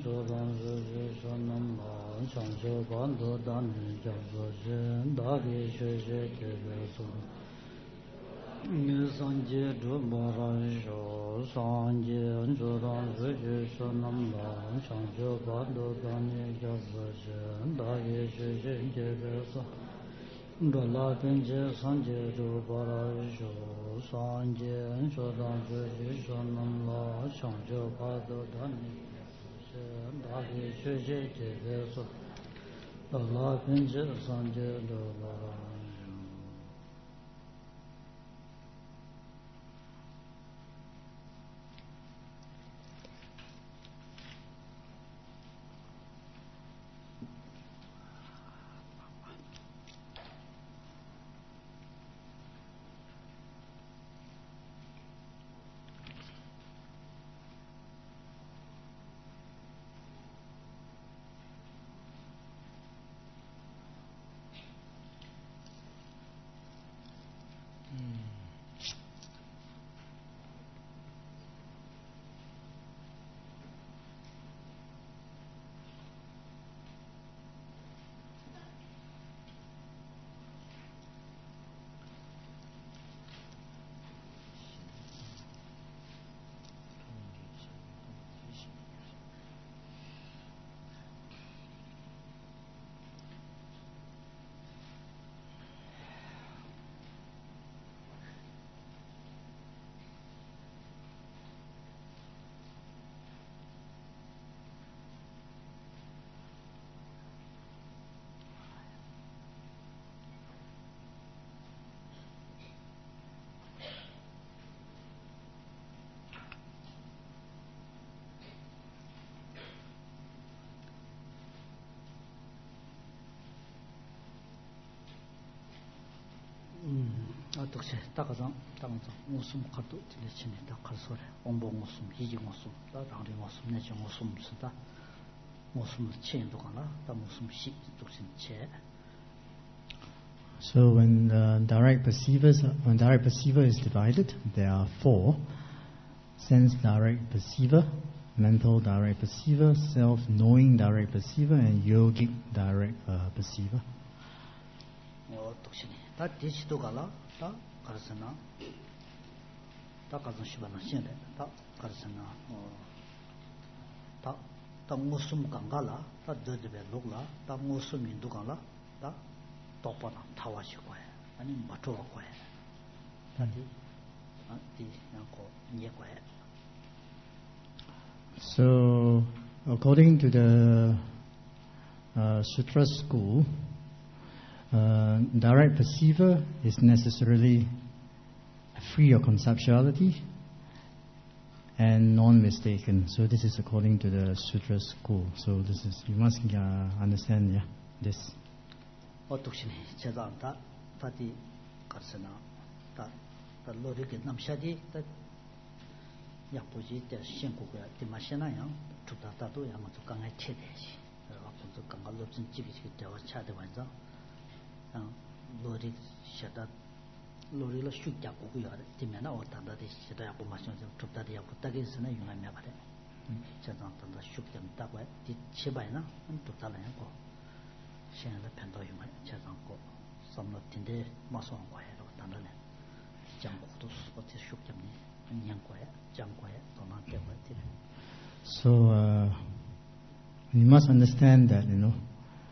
독세 따가장 웃음 카드 들리치네 다 칼소래 옹봉 웃음 희지 웃음 다랑리 웃음 내지 웃음 쓰다 웃음 체인도 가나 다 웃음 시 독신 체. So when direct perceiver is divided, there are four: sense direct perceiver, mental direct perceiver, self-knowing direct perceiver, and yogic direct perceiver. 독신이 다 디지도 가라 다 가르스나 다 가서 시바나 신데 다 가르스나 다 무슨 강가라 다 저들에 녹라 다 무슨 민도 가라 다 똑바나 타와시 거야 아니 맞춰 거야 다디 않고 이해 거야. So according to the Sutra school, direct perceiver is necessarily free of conceptuality and non-mistaken. So this is according to the Sutra school. So this is, you must understand, yeah, this. 어떻게니 제자한테 다디 가르스나 다 로리게 남샤디 다 약보지 때 신고가 디마시나요. 주다다도 야마도 강에 체대시. 아무도 강가 높은 집이지 되어 차대 완전. 로리 셔다 로리로 슈자 고고야 되면 어떤다데 셔다 약보 마셔 좀 좁다데 약보 따게스나 용하면 봐래. 제자한테 슈점 따고 디 치바이나 좁다라고. 신의 편도용을 제정고 섬노틴데 마소한 거예요. 단단해. 장고도 어떻게 슈점니 인양고에 장고에 도난 때문에. So you must understand that, you know,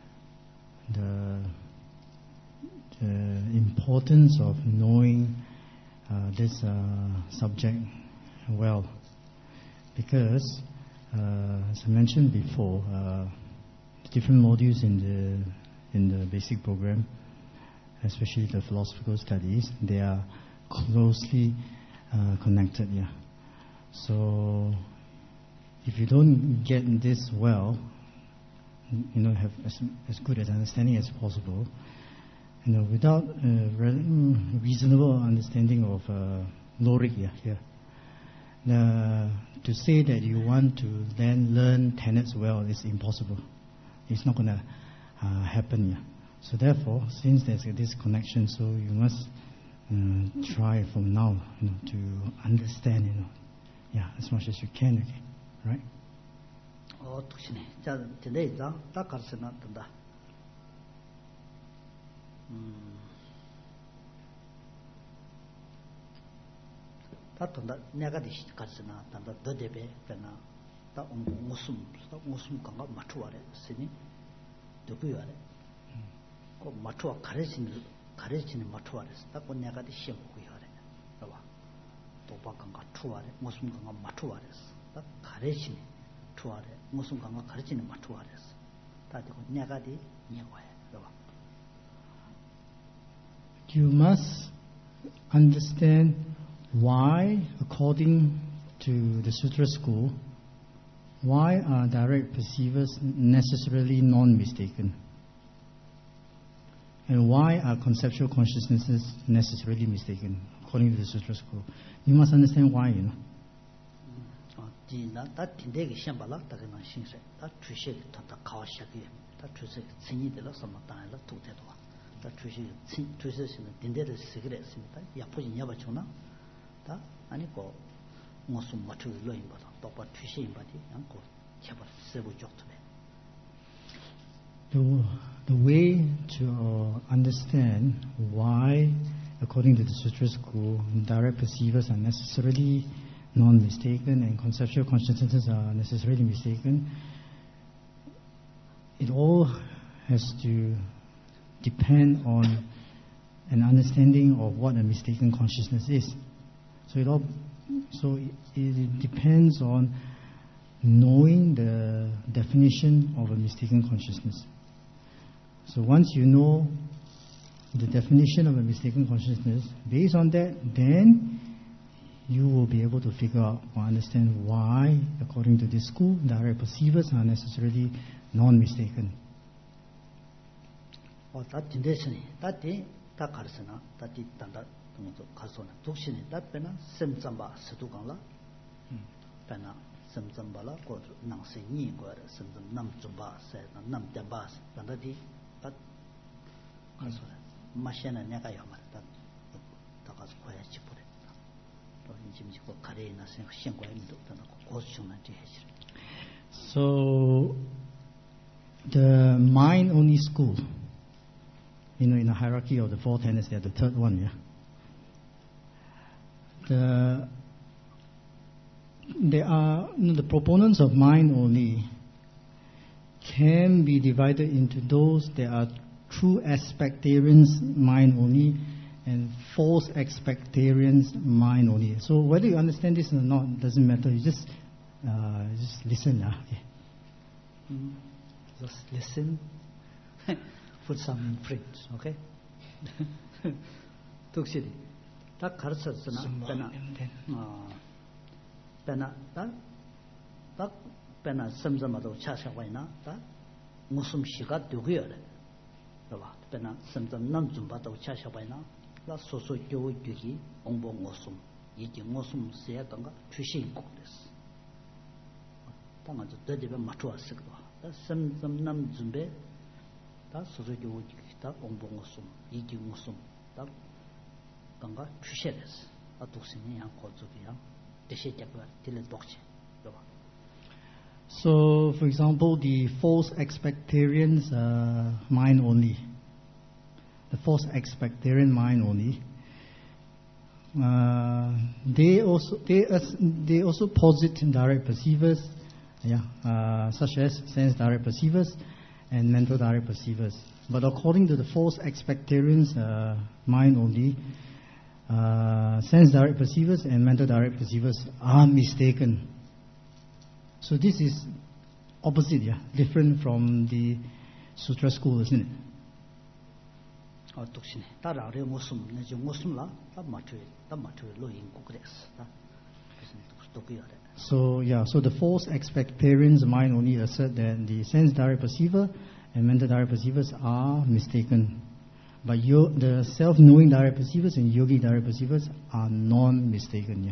the importance of knowing this subject well, because as I mentioned before, different modules in the basic program, especially the philosophical studies, they are closely connected. Yeah. So if you don't get this well, you know, have as good an understanding as possible, you know, without reasonable understanding of logic, to say that you want to then learn tenets well is impossible. It's not going to happen. Yeah. So therefore, since there's this connection, so you must try from now, you know, to understand, you know, as much as you can, okay, right? 독신이. 자, 근데 이제 딱 가르쳐나 된다. 다 된다. 내가 대시 가르쳐나 된다. 더 대배 되나. 다 무슨 건가 맞추어래. 쓰니. 누구야? 그 맞추어 가르치는 맞추어래. 딱 내가 대시 뭐야? 봐. 도박건가 추아래 무슨 건가 맞추어래서. 딱 가르치는 추아래 무슨 건가 가르치는 맞추어래서. 다 되고 내가 대 이거야. 봐. You must understand why, according to the Sutra school, why are direct perceivers necessarily non-mistaken? And why are conceptual consciousnesses necessarily mistaken, according to the Sutra school? You must understand why, you know. 다 딘데기 셴발라 다게만 신세 다 주식 다 가와샤기 다 주식 진이들로 섬다라 도대도 다 주식은 딘데를 쓰기를 했습니다. 야포진 야바초나 다 아니고 무슨 맞추기로 인바다 똑바 주식인 바디 않고 제발 세부 쪽도네. The way to understand why, according to the Sutra school, direct perceivers are necessarily non-mistaken and conceptual consciousnesses are necessarily mistaken, it all has to depend on an understanding of what a mistaken consciousness is. So it depends on knowing the definition of a mistaken consciousness. So once you know the definition of a mistaken consciousness, based on that, then you will be able to figure out or understand why, according to this school, direct perceivers are necessarily non-mistaken. So the mind-only school, in the hierarchy of the four tenets, they are the third one, yeah. The proponents of mind-only can be divided into those that are true expectarians mind-only and false expectarians mind-only. So whether you understand this or not doesn't matter. You just listen. Okay. Just listen. Put some influence. Okay. 독실이 다 가르쳤으나 빼나 섬섬하도 차샤와이나 다 무슨 시가 되고요. 봐. 빼나 섬섬 남좀바도 차샤와이나 라 소소 교육이 공부 무슨 이게 무슨 세야던가 주신 거です. 당연히 되게 맞추었을 거다. 다 섬섬 남좀배 다 소소 교육이 다 공부 무슨 이게 무슨 다 건가 주셔야です. 아 독신이 양 고쪽이야. 대시작과 딜을 독치. So, for example, the false expectarians mind only. The false expectarian mind only. They also posit direct perceivers, such as sense direct perceivers and mental direct perceivers. But according to the false expectarians mind only, sense direct perceivers and mental direct perceivers are mistaken. So this is opposite, different from the Sutra school, isn't it? So the false expectarians mind only assert that the sense direct perceiver and mental direct perceivers are mistaken. But the self-knowing direct perceivers and yogic direct perceivers are non-mistaken.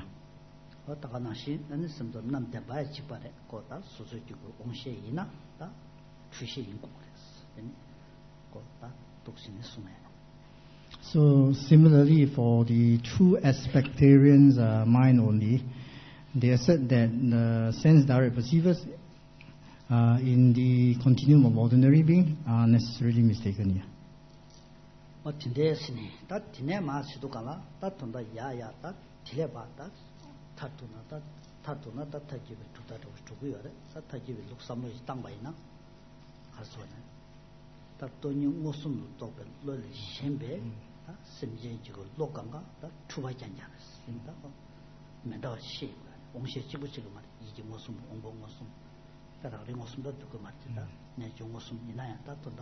So similarly, for the true expectarians mind only, they assert that the sense direct perceivers in the continuum of ordinary being are necessarily mistaken here. tindeesini ta tine ma sidu kala ta tunda ya ta tile ba ta tatuna ta tajibe tuta tugu yore sa tajibe luksamu tangba ina hasone ta tonyu ngosum tobe lole shembe ta semje jigo lokanga ta chuba janjana sinda menda shi ongshi chibu chigo ma iji ngosum ongbo ngosum ta ra ngosum da tugu ma ta ne jo ngosum ina ya ta tunda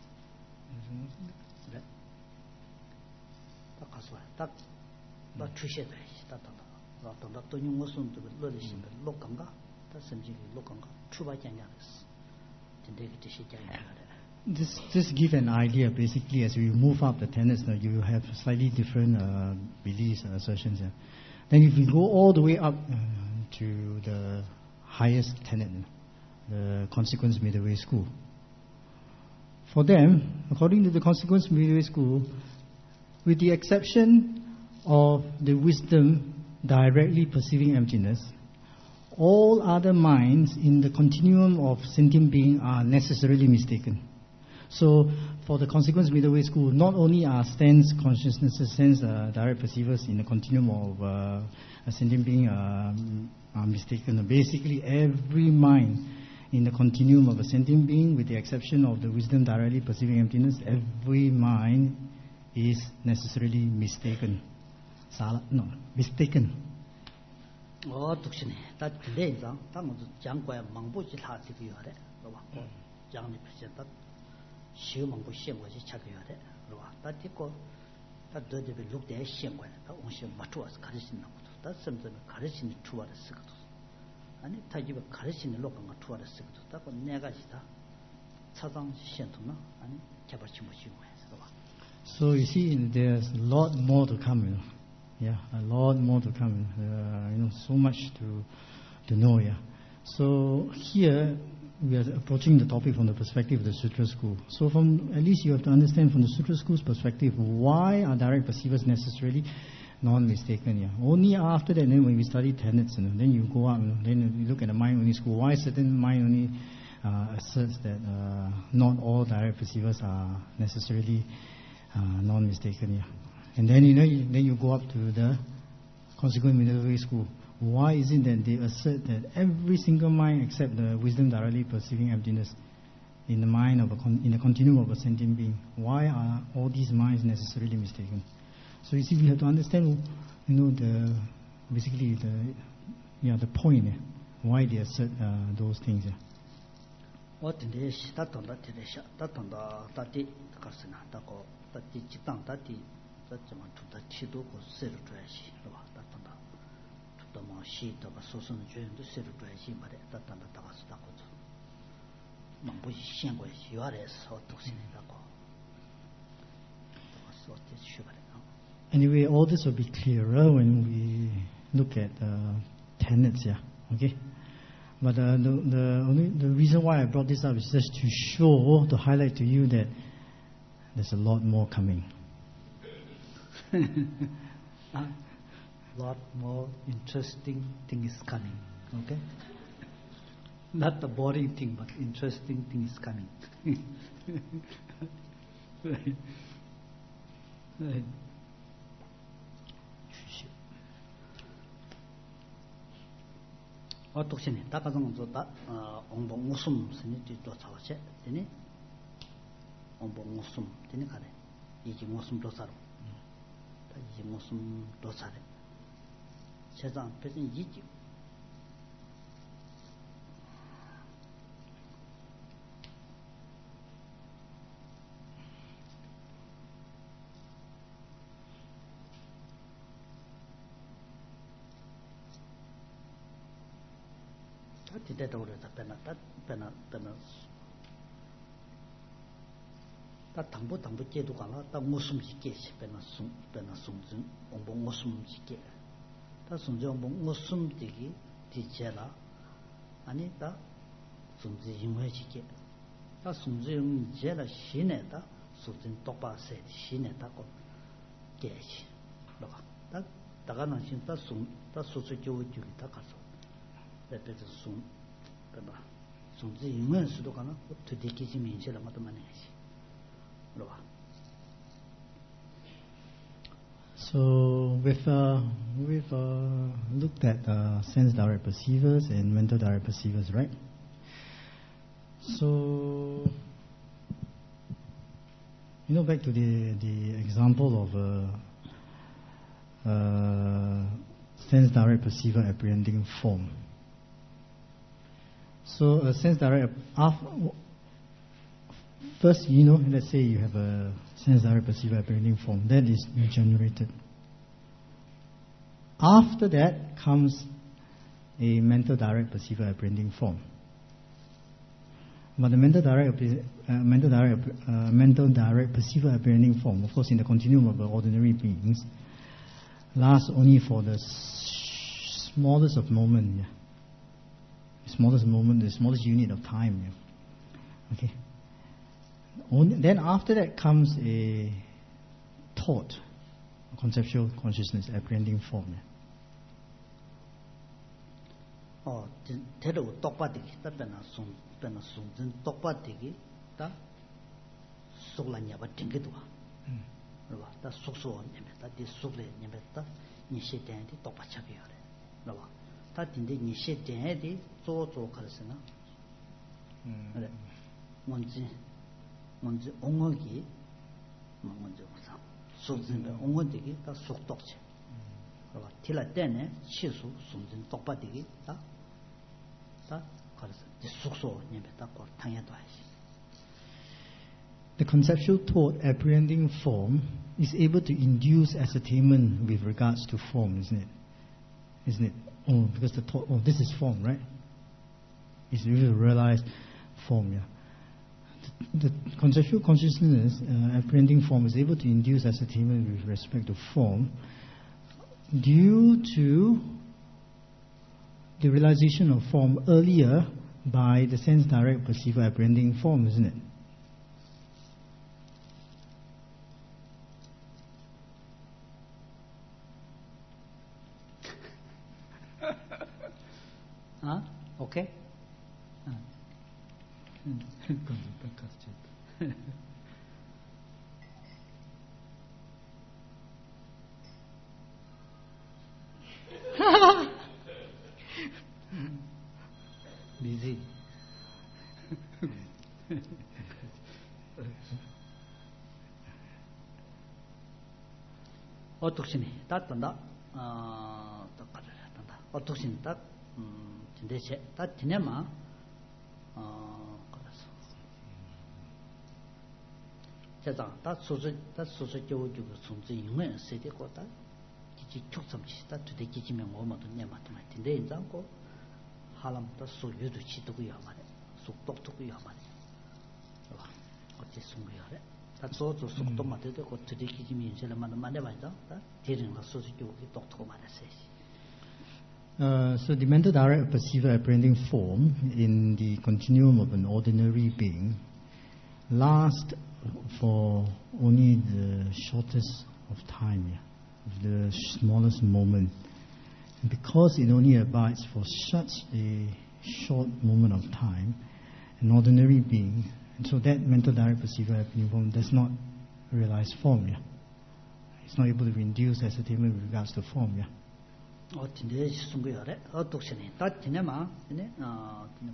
다 가서 딱 추셔야 돼. 다 또 용어선도 러리신 lokanga 다 섬지기 lokanga 추바장냐스 근데 그 뜻이 This give an idea basically as we move up the tenets now you have slightly different beliefs and assertions here. Then if we go all the way up to the highest tenet, the consequence midway school. For them, according to the consequence midway school, with the exception of the wisdom directly perceiving emptiness, all other minds in the continuum of sentient being are necessarily mistaken. So, for the consequence middle way school, not only are sense consciousnesses, sense direct perceivers in the continuum of a sentient being are mistaken. Basically, every mind in the continuum of a sentient being, with the exception of the wisdom directly perceiving emptiness, every mind is necessarily mistaken. Mistaken. 독신이 다 들레자 당도 장과에 망보지 다 되고요. 그러봐. 장이 비슷다. 시험망보 시험거지 찾고요. 그러봐. 다 듣고 다 더더비 룩대 시험거에 다 온시 맞추어서 가르치는 것도 다 섬섬 가르치는 추와를 쓰거든. 아니 타지가 가르치는 lokanga 추와를 쓰거든. 다 내가 지다 차장 시험도나 아니 개발치 못이고 해서 봐. So you see, there's a lot more to come. Yeah, a lot more to come. So much to know. Yeah. So here we are approaching the topic from the perspective of the Sutra school. So from at least you have to understand from the Sutra school's perspective, why are direct perceivers necessarily non-mistaken? Yeah. Only after that, then when we study tenets, then you go up, then you look at the mind only school. Why certain mind only asserts that not all direct perceivers are necessarily non-mistaken, yeah. And then then you go up to the consequent middle way school. Why is it that they assert that every single mind except the wisdom directly perceiving emptiness in the mind of in the continuum of a sentient being? Why are all these minds necessarily mistaken? So you see, we have to understand, basically the point, why they assert those things. Yeah. What in this? That on that that 이 직당 다디 저만 두다 치도 고 세르 줘야지 봐 다단다 두다 뭐 시도 봐 소소는 줘도 세르 줘야지 말에 다단다 다가서 다고죠 망보시 시행고 시와래서 독신이라고 다가서 쉬바래. Anyway, all this will be clearer when we look at tenets, yeah. Okay. But the reason why I brought this up is just to highlight to you that there's a lot more coming. A lot more interesting thing is coming. Okay? Not the boring thing, but interesting thing is coming. Right. 독신이 다가서 좋다. 옹봉 웃음 스니 뒤도 차와체 되니 옹봉 웃음 되니 가래 이지 웃음 도사로 이지 웃음 도사래 세상 배신 이지 tidak tahu dah pernah tak tambu cedu kalau tak ngusum sikit pernah sungzung ombong ngusum sikit tak sungzung ombong ngusum tinggi dijela ani tak sungzung jumlah sikit tak sungzung jela sini tak sungzung topa set sini tak kok keci tak kan nasi tak susu jauh juga tak kasut. 송지 인원 수도 가나 되게 민실을 맞도 많이 하시. 그러봐. So we've looked at sense direct perceivers and mental direct perceivers, right? So back to the example of sense direct perceiver apprehending form. So a sense direct first, let's say you have a sense direct perceiver apprehending form that is generated. After that comes a mental direct perceiver apprehending form. But the mental direct perceiver apprehending form, of course, in the continuum of the ordinary beings, lasts only for the smallest of moment. Yeah. The smallest moment, the smallest unit of time. Yeah. Okay. Then after that comes a thought, a conceptual consciousness apprehending form. Yeah. 대로 똑바되기 답변은 손변은 손진 똑바되기 다 속라냐 봐 ting게도 봐. 그러봐. 다 속소 님다 디 속래 님다 니시된디 똑바차게 하래. 그러봐. 다 딘데 니시된디 조조 가르스나. 그래. 뭔지 옹어기 뭔지 무슨 속진데 옹어되기 다 속독체. 그러봐. 틸라 때네 치수 손진 똑바되기 다 The conceptual thought apprehending form is able to induce ascertainment with regards to form, isn't it? Isn't it? Oh, because the thought, this is form, right? It's really realized form, yeah. The conceptual consciousness apprehending form is able to induce ascertainment with respect to form due to the realization of form earlier by the sense direct perceiver apprehending form, isn't it? Okay? Busy. 어떻시니? 따뜻한다. 따뜻하다. 어떻시니? 따 진대체. 따뜻해마. 그래서. 제가 따 소소 교육을 손지 용은 세대 거다. 기지 촉점치 따 되게 기지면 뭐뭐도 내마도 말인데 인자고 하람도 소유도 치도고요 말에. 속독도고요 말에. 어째 숨고요래. 다 소소 속독만 돼도 그 되게 기지면 인sel만 만에 봐도 다 대ring도 소소 교육이 독토고 말했어요. So the mental direct perceiver apprehending form in the continuum of an ordinary being lasts for only the shortest of time, the smallest moment. And because it only abides for such a short moment of time, an ordinary being, and so that mental direct perceiver apprehending form does not realize form. Yeah? It's not able to induce ascertainment with regards to form. Yeah? 진짜 숨고요래. 독신이 다 지내마. 네. 그래.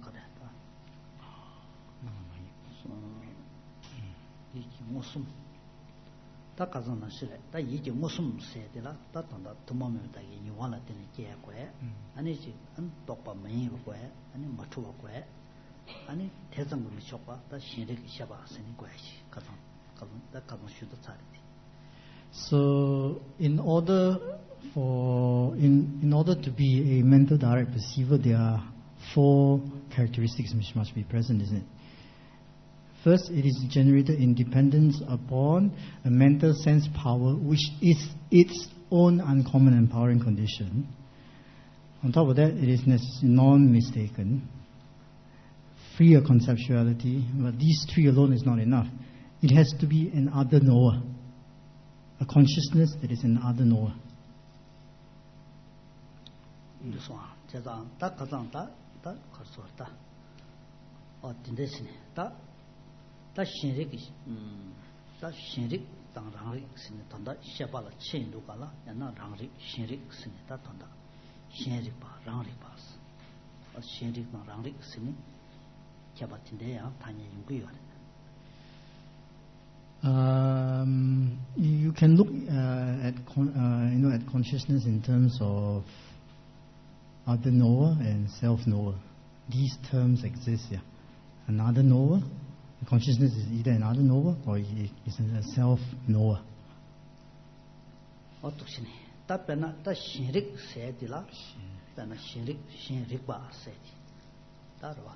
이게 무슨 다 가서는 싫어. 다 이게 무슨 세대라. 다 단다 도마면다 이 유화라 되는 게고에. 아니지. 안 똑바 매이고 거에. 아니 맞추고 거에. 아니 대성을 쇼바. 다 신뢰기 샤바 쓰는 거야지. 가서 다 슈도 차리지. So in order to be a mental direct perceiver, there are 4 characteristics which must be present, isn't it? First, it is generated in dependence upon a mental sense power, which is its own uncommon empowering condition. On top of that, it is non-mistaken, free of conceptuality, but these 3 alone is not enough. It has to be an other knower, a consciousness that is an other knower. 제가 딱 가장 딱 가서다 딘데스네 다 신rik 다 신rik 당 랑릭 스네 단다 샤발라 첸두가라 야나 랑릭 신rik 스네 다 단다 신rik 바 랑릭 바스 신rik 마 랑릭 스네 캬바틴데야 타니 용구요 You can look at at consciousness in terms of other knower and self knower. These terms exist here. Another knower, consciousness is either another knower or it is a self knower. 어떻게 답변나 다 신rik 세디라 다나 신릭바 세디 따라와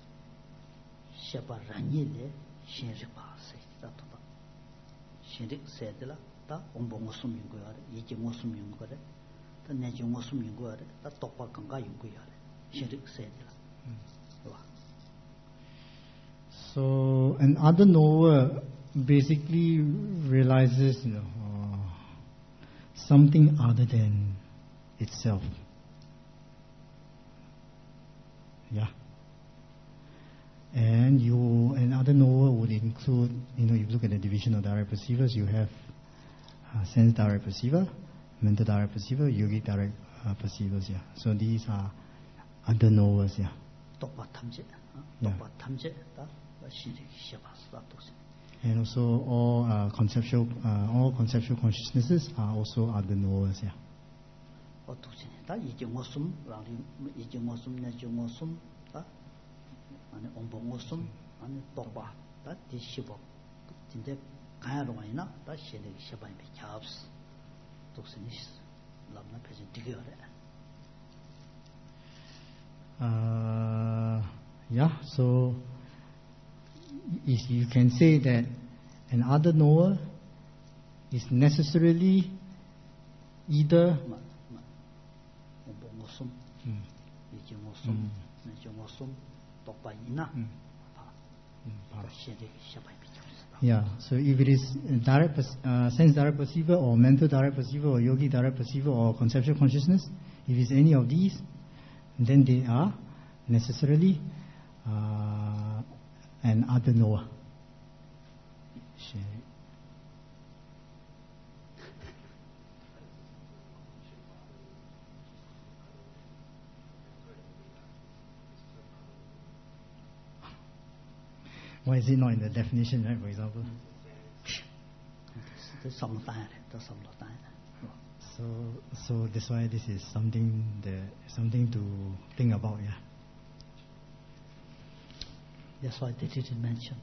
샤바라니레 신릭바 세디 따토다 신릭 세디라 다 옹봉오숨 연구야 이게 모숨 연구야 다 내지 모숨 연구야 다 똑바 건가 연구야 신릭 세디라 So an other knower basically realizes something other than itself. Yeah. And another knower would include, if you look at the division of direct perceivers, you have sense direct perceiver, mental direct perceiver, yogic direct perceivers. Yeah. So these are other knowers. Yeah. And also all conceptual consciousnesses are also other knowers. Yeah. Yeah, so you can say that an other knower is necessarily either yeah, so if it is sense direct perceiver or mental direct perceiver or yogi direct perceiver or conceptual consciousness, if it's any of these, then they are necessarily an other knower. Why is it not in the definition, right, for example? So that's why this is something to think about, yeah. That's why they didn't mention.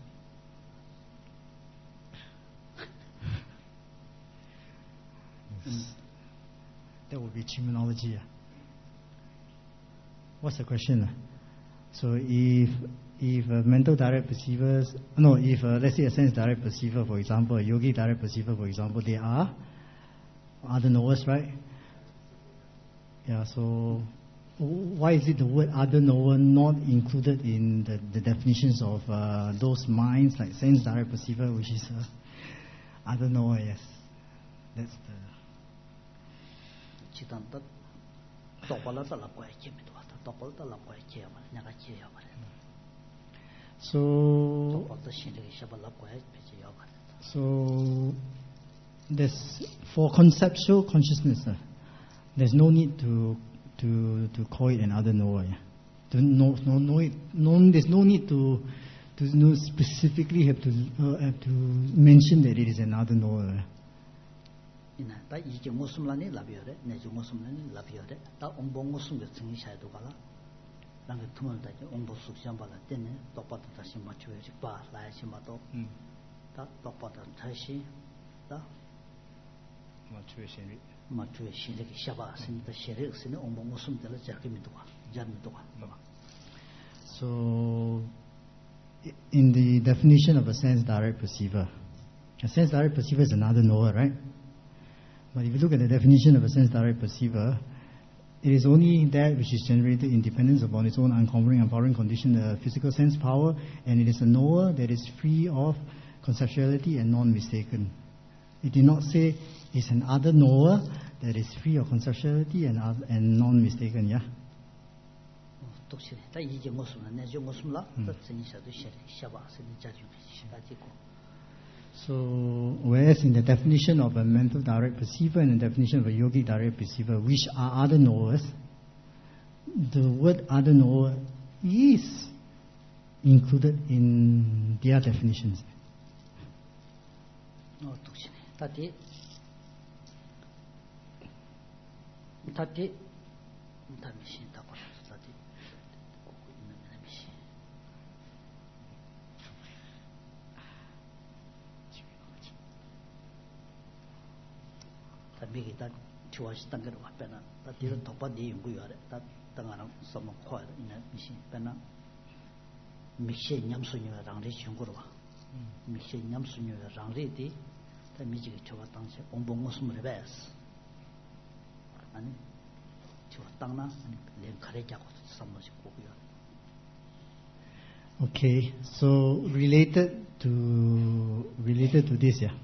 That would be terminology. Yeah. What's the question? So if mental direct perceivers, if let's say a sense direct perceiver, for example, a yogi direct perceiver, for example, they are other knowers, right? Yeah, so why is it the word other knower not included in the definitions of those minds, like sense direct perceiver, which is other knower? Yes, that's the. So there's, for conceptual consciousness, there's no need to call it another knower. Yeah? There's no need to specifically have to mention that it is another knower. So, in the definition of a sense direct perceiver, a sense direct perceiver is another knower, right? But if you look at the definition of a sense direct perceiver, it is only that which is generated in dependence upon its own uncovering and powering condition, the physical sense power, and it is a knower that is free of conceptuality and non-mistaken. It did not say it's an other knower that is free of conceptuality and non-mistaken, yeah? 독실해. 다 이제 무슨 내죠 무슨라. 다 진짜도 샤바스니 자주 시가지고. So, whereas in the definition of a mental direct perceiver and the definition of a yogic direct perceiver, which are other knowers, the word other knower is included in their definitions. 독실해. 다디 미신 다 걸어서 다디 있는 미신. 다 미기 다 좋아시 단계로 왔잖아. 다 뒤로 독바디 연구요래. 다 당하는 some quiet 있는 미신. 배나 미신 냠수녀 랑리 중고로 와. 미신 냠수녀 랑리디 다 미지기 좋아 당시 공봉 무슨 레베스. 아니 Okay, so related to this, yeah,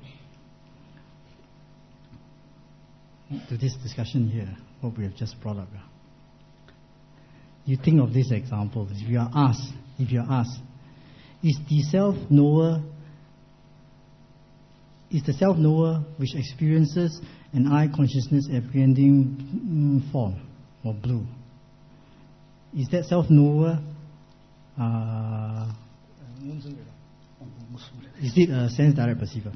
to this discussion here, what we have just brought up. You think of this example. If you are asked, is the self-knower which experiences an eye consciousness apprehending form or blue, is that self-knower, is it a sense-direct perceiver?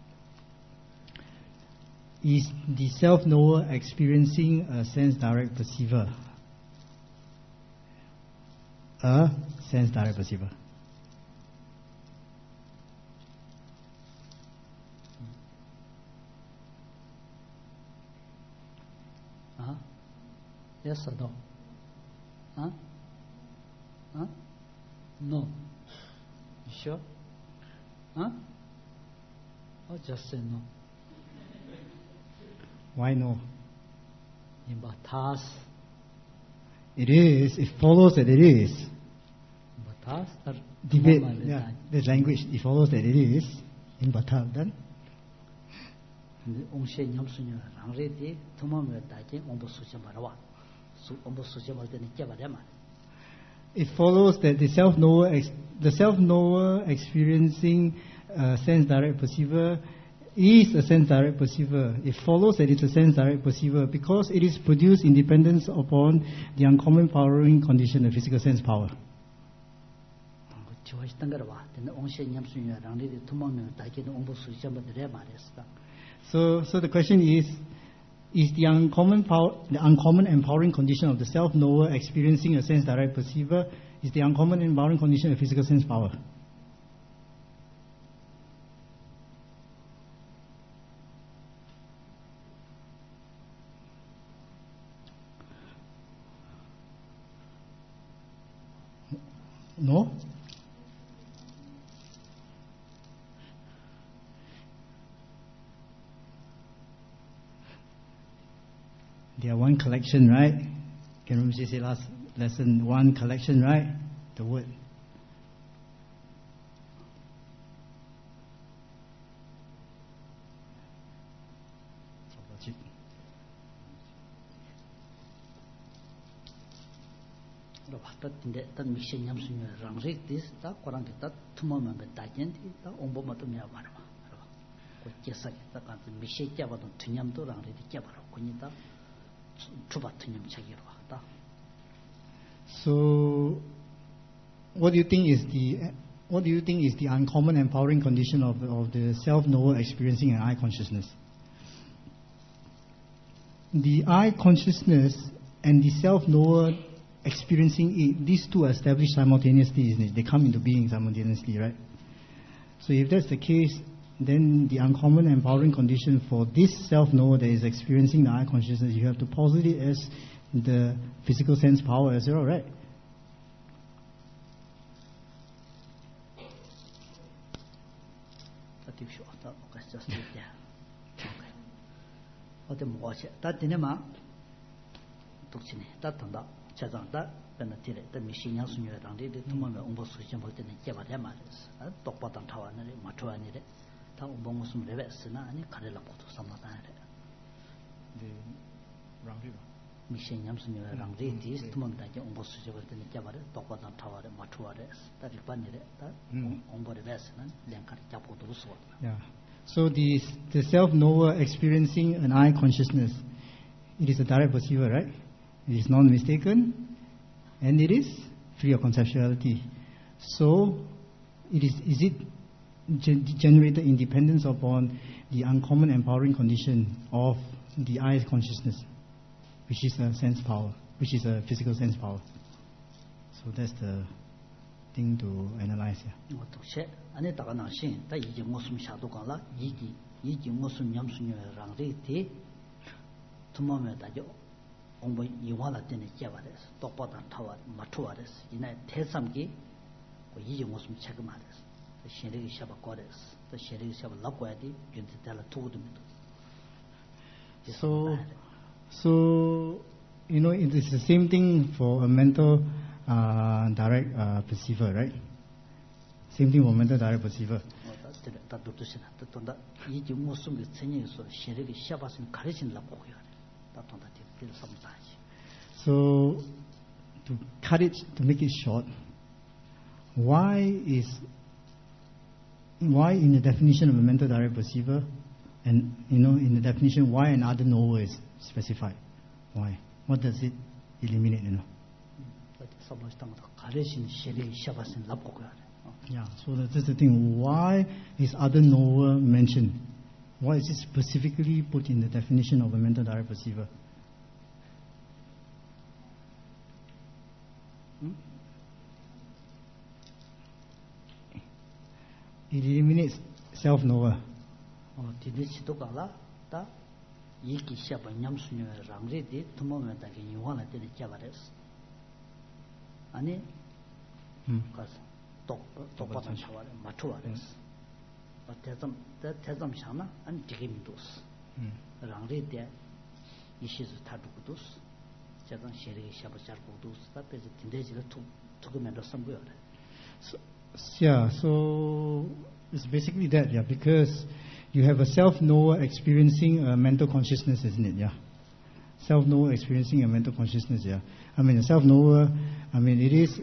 Is the self-knower experiencing a sense-direct perceiver a sense-direct perceiver? Yes or no? No. You sure? Or just say no? Why no? Batas. It is. It follows that it is. Batas. Debate. Yeah. There's language. It follows that it is. In batas then. It follows that the self-knower experiencing sense-direct perceiver is a sense-direct perceiver. It follows that it's a sense-direct perceiver because it is produced in dependence upon the uncommon powering condition of physical sense power. So the question is the uncommon empowering condition of the self-knower experiencing a sense-direct perceiver, is the uncommon empowering condition of physical sense power? No? They are one collection, right? Can we say last lesson, one collection, right? The word. So, what do you think is the uncommon empowering condition of the self-knower experiencing an eye consciousness? The eye consciousness and the self-knower experiencing it, these two are established simultaneously, isn't it? They come into being simultaneously, right? So if that's the case, then the uncommon empowering condition for this self-knower that is experiencing the eye consciousness, you have to posit it as the physical sense power as well, right? 미션 냠스녀 랑제 디스 투먼다 게 옹보 수적을 때는 잡아래 똑바닥 타와래 맞추와래 다 리반이래 다 옹보레 베스는 랭카리 잡고도 us어. Yeah. So the self-knower experiencing an I consciousness, it is a direct perceiver, right? It is non-mistaken, and it is free of conceptuality. So, is it generated in dependence upon the uncommon empowering condition of the I consciousness, which is a sense power, which is a physical sense power. So that's the thing to analyze here. 어떻게 안에 다가 나신 다 이제 무슨 샤도 간라 이기 무슨 냠수녀 랑리티 투마메 다죠 공부 이와라 때는 제바레스 똑바다 타와 맞추와레스 이날 대삼기 이제 무슨 책임하레스 신뢰기 샤바 거레스 또 신뢰기 샤바 납고야디 준티달라 투고듭니다. So you know it is the same thing for a mental direct perceiver, right? Same thing for mental direct perceiver. So to cut it, to make it short, why in the definition of a mental direct perceiver, and you know in the definition why another knower is specified? Why? What does it eliminate? You know. Yeah, so that's the thing. Why is other knower mentioned? Why is it specifically put in the definition of a mental direct perceiver? It eliminates self-knower. 아니 가서 똑바로 차와래 맞춰와래스 대점 샤나 안 디게미도스 랑레데 이시즈 타두고도스 제가 셰리 샤바샤고도스 답에서 딘데지를 투구면도 선보여래. Yeah, so it's basically that, yeah, because you have a self-knower experiencing a mental consciousness, isn't it? Yeah. Self-knower experiencing a mental consciousness, yeah. I mean, a self-knower, I mean, it is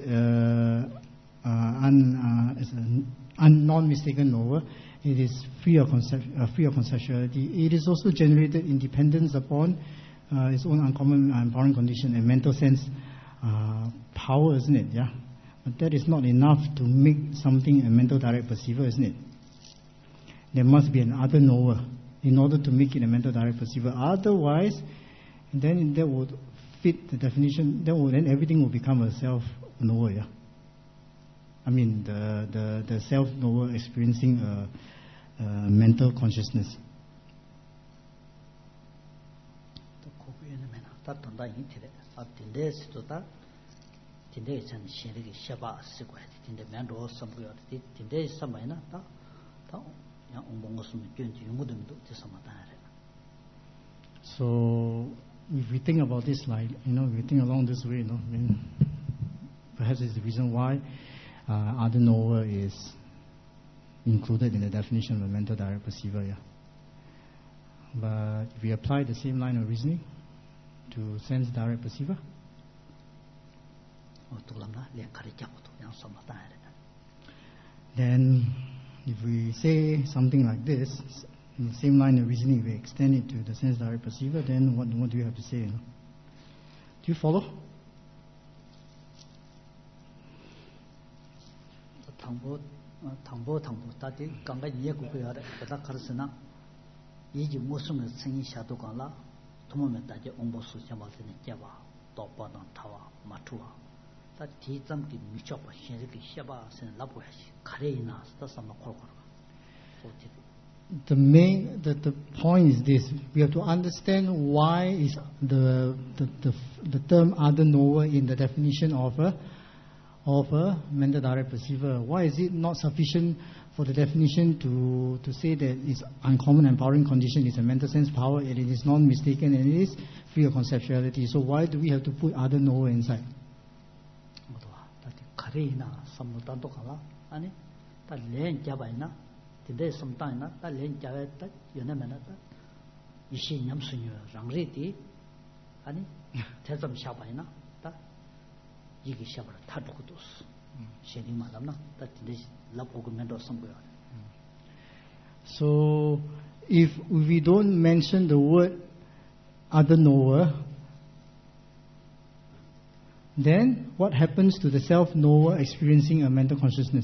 a non-mistaken knower. It is free of conceptuality. It is also generated in dependence upon its own uncommon empowering condition and mental sense power, isn't it? Yeah. But that is not enough to make something a mental direct perceiver, isn't it? There must be another knower in order to make it a mental direct perceiver. Otherwise, then that would fit the definition. Then everything will become a self-knower. Yeah. I mean the self-knower experiencing a mental consciousness. So if we think about this, like, you know, we think along this way, you know, I mean, perhaps it's the reason why other knower is included in the definition of a mental direct perceiver, yeah. But if we apply the same line of reasoning to sense direct perceiver, then if we say something like this, in the same line of reasoning, we extend it to the sense direct perceiver, then what do you have to say? You know? Do you follow? 다들 강가 이해고야 그다 가르스나 이지 무슨 생이 샤도간라 도모면 다제 옹보수 샤발스네 제바 똑바당 타와 마투와 다 디점기 미쳐봐 신르기 샤바스네 라보야시 카레이나 스타삼마 콜콜 The point is this: we have to understand why is the term other knower in the definition of a mental direct perceiver. Why is it not sufficient for the definition to say that it's uncommon empowering condition, it's a mental sense power, and it is non-mistaken, and it is free of conceptuality? So why do we have to put other knower inside? 아니 다 렌자바이나 근데 sometimes 다 렌자에 다 연애면은 이시 냠수녀 랑리티 아니 대점 샤바이나 다 이게 샤바라 다 두고도스 셰딩 말람나 다 근데 랍고고 멘도 선거야. So, if we don't mention the word other knower, then what happens to the self-knower experiencing a mental consciousness?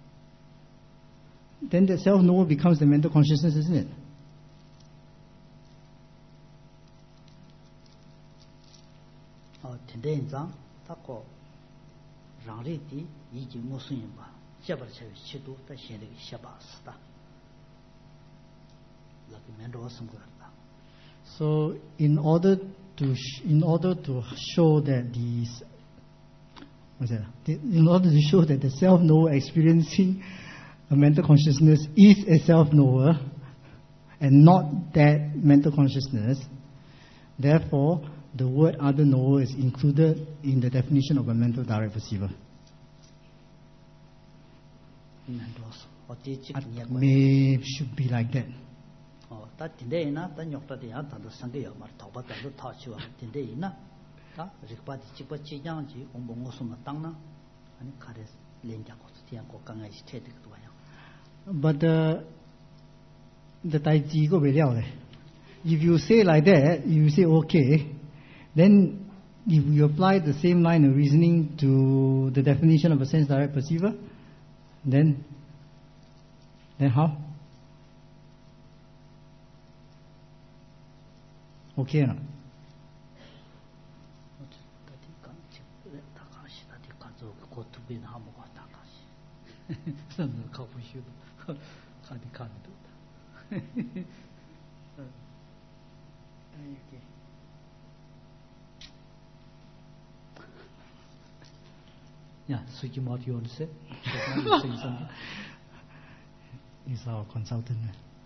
Then the self-knower becomes the mental consciousness, isn't it? 텐데인장 타고 랑리디 이지 무슨 봐. 샤바르체 치도 다 셰르기 샤바스다. So, in order to show that the self-knower experiencing a mental consciousness is a self-knower and not that mental consciousness, therefore, the word other knower is included in the definition of a mental direct perceiver. May should be like that. 다 딘데이나 다 녀다디야 다도 상게요 말 도바다도 타치와 딘데이나 다 리바디 찍버지장지 공봉고스마 땅나 아니 카레스 렌자고 티안고 강아이 스테드도 와요. But the taiji go very well. If you say like that, you say okay, then if you apply the same line of reasoning to the definition of a sense direct perceiver, then how? Okay or not? Yeah, so you want to say? He's our consultant.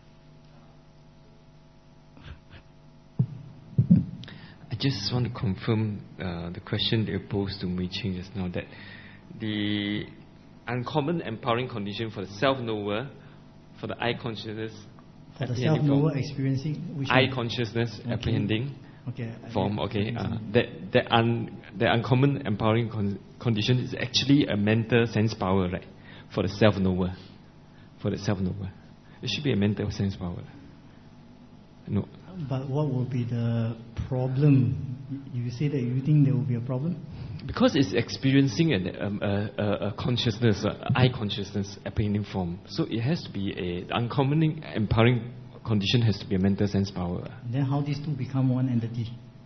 I just want to confirm the question that you posed to Mui Ching just now, that the uncommon empowering condition for the self-knower, for the I consciousness, for the self-knower experiencing which I consciousness apprehending form. The uncommon empowering condition is actually a mental sense power, right? For the self-knower, it should be a mental sense power. No. But what will be the problem? You say that you think there will be a problem? Because it's experiencing a consciousness, I consciousness apprehending form. So it has to be the uncommon empowering condition has to be a mental sense power. Then how these two become one entity?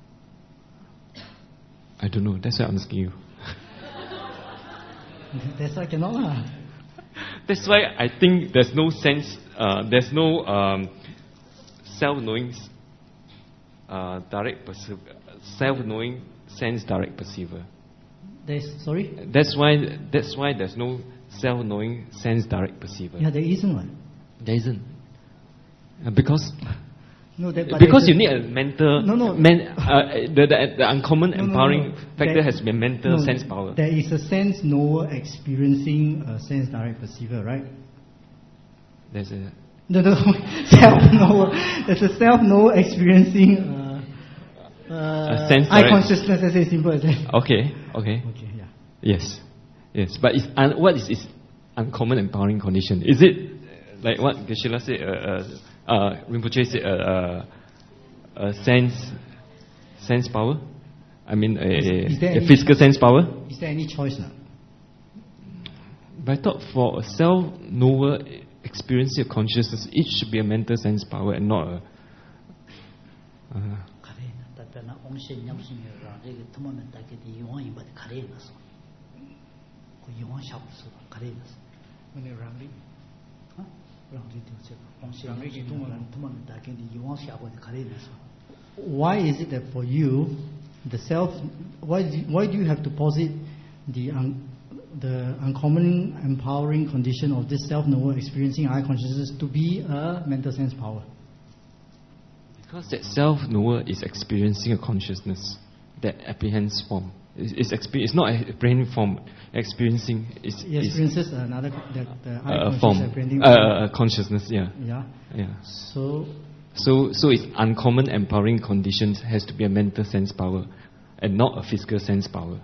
I don't know. That's why I'm asking you. That's why I cannot. That's why I think there's no sense, there's no self-knowing self-knowing sense direct perceiver. Sorry? That's why there's no self-knowing sense direct perceiver. Yeah, there isn't one. There isn't. Because you need a mental. The uncommon empowering factor has been mental sense power. There is a sense knower experiencing a sense direct perceiver, right? There's a self-knower. There's a self-knower experiencing a sense I consciousness. That's as simple as that. Okay. Yeah. Yes. But what is its uncommon empowering condition? Is it like what Geshe-la said? Rinpoche said a sense power. I mean a physical sense power. Is there any choice now? But I thought for a self-knower experiencing of consciousness, it should be a mental sense power and not a. Why is it that for you, the self? Why do you have to posit the uncommon empowering condition of this self-knower experiencing I consciousness to be a mental sense power? Because that self-knower is experiencing a consciousness that apprehends form. It's not apprehending form. Experiencing it experiences another the form, apprehending consciousness. Yeah. So its uncommon empowering conditions has to be a mental sense power. and not a physical sense power.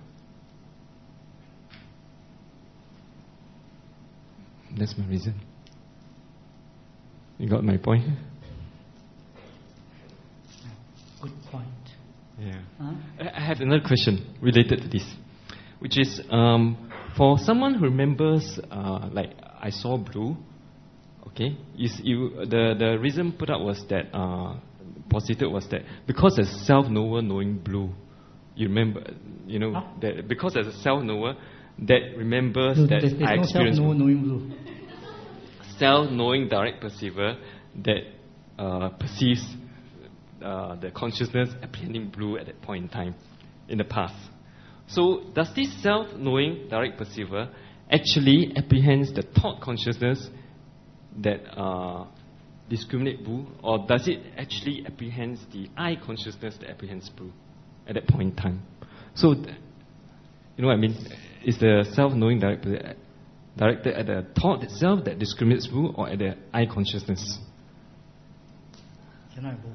That's my reason. You got my point? Good point. Yeah. Huh? I have another question related to this, which is for someone who remembers, like I saw blue. Okay, the reason put up was that posited was that because as self-knower knowing blue, you remember, that because as a self-knower that remembers that there's I no experienced self-knower knowing blue. Self-knowing direct perceiver that perceives the consciousness apprehending blue at that point in time in the past. So does this self-knowing direct perceiver actually apprehends the thought consciousness that discriminate blue, or does it actually apprehends the I consciousness that apprehends blue at that point in time? So, you know what I mean? Is the self-knowing directed at the thought itself that discriminates blue, or at the I consciousness? Can I move?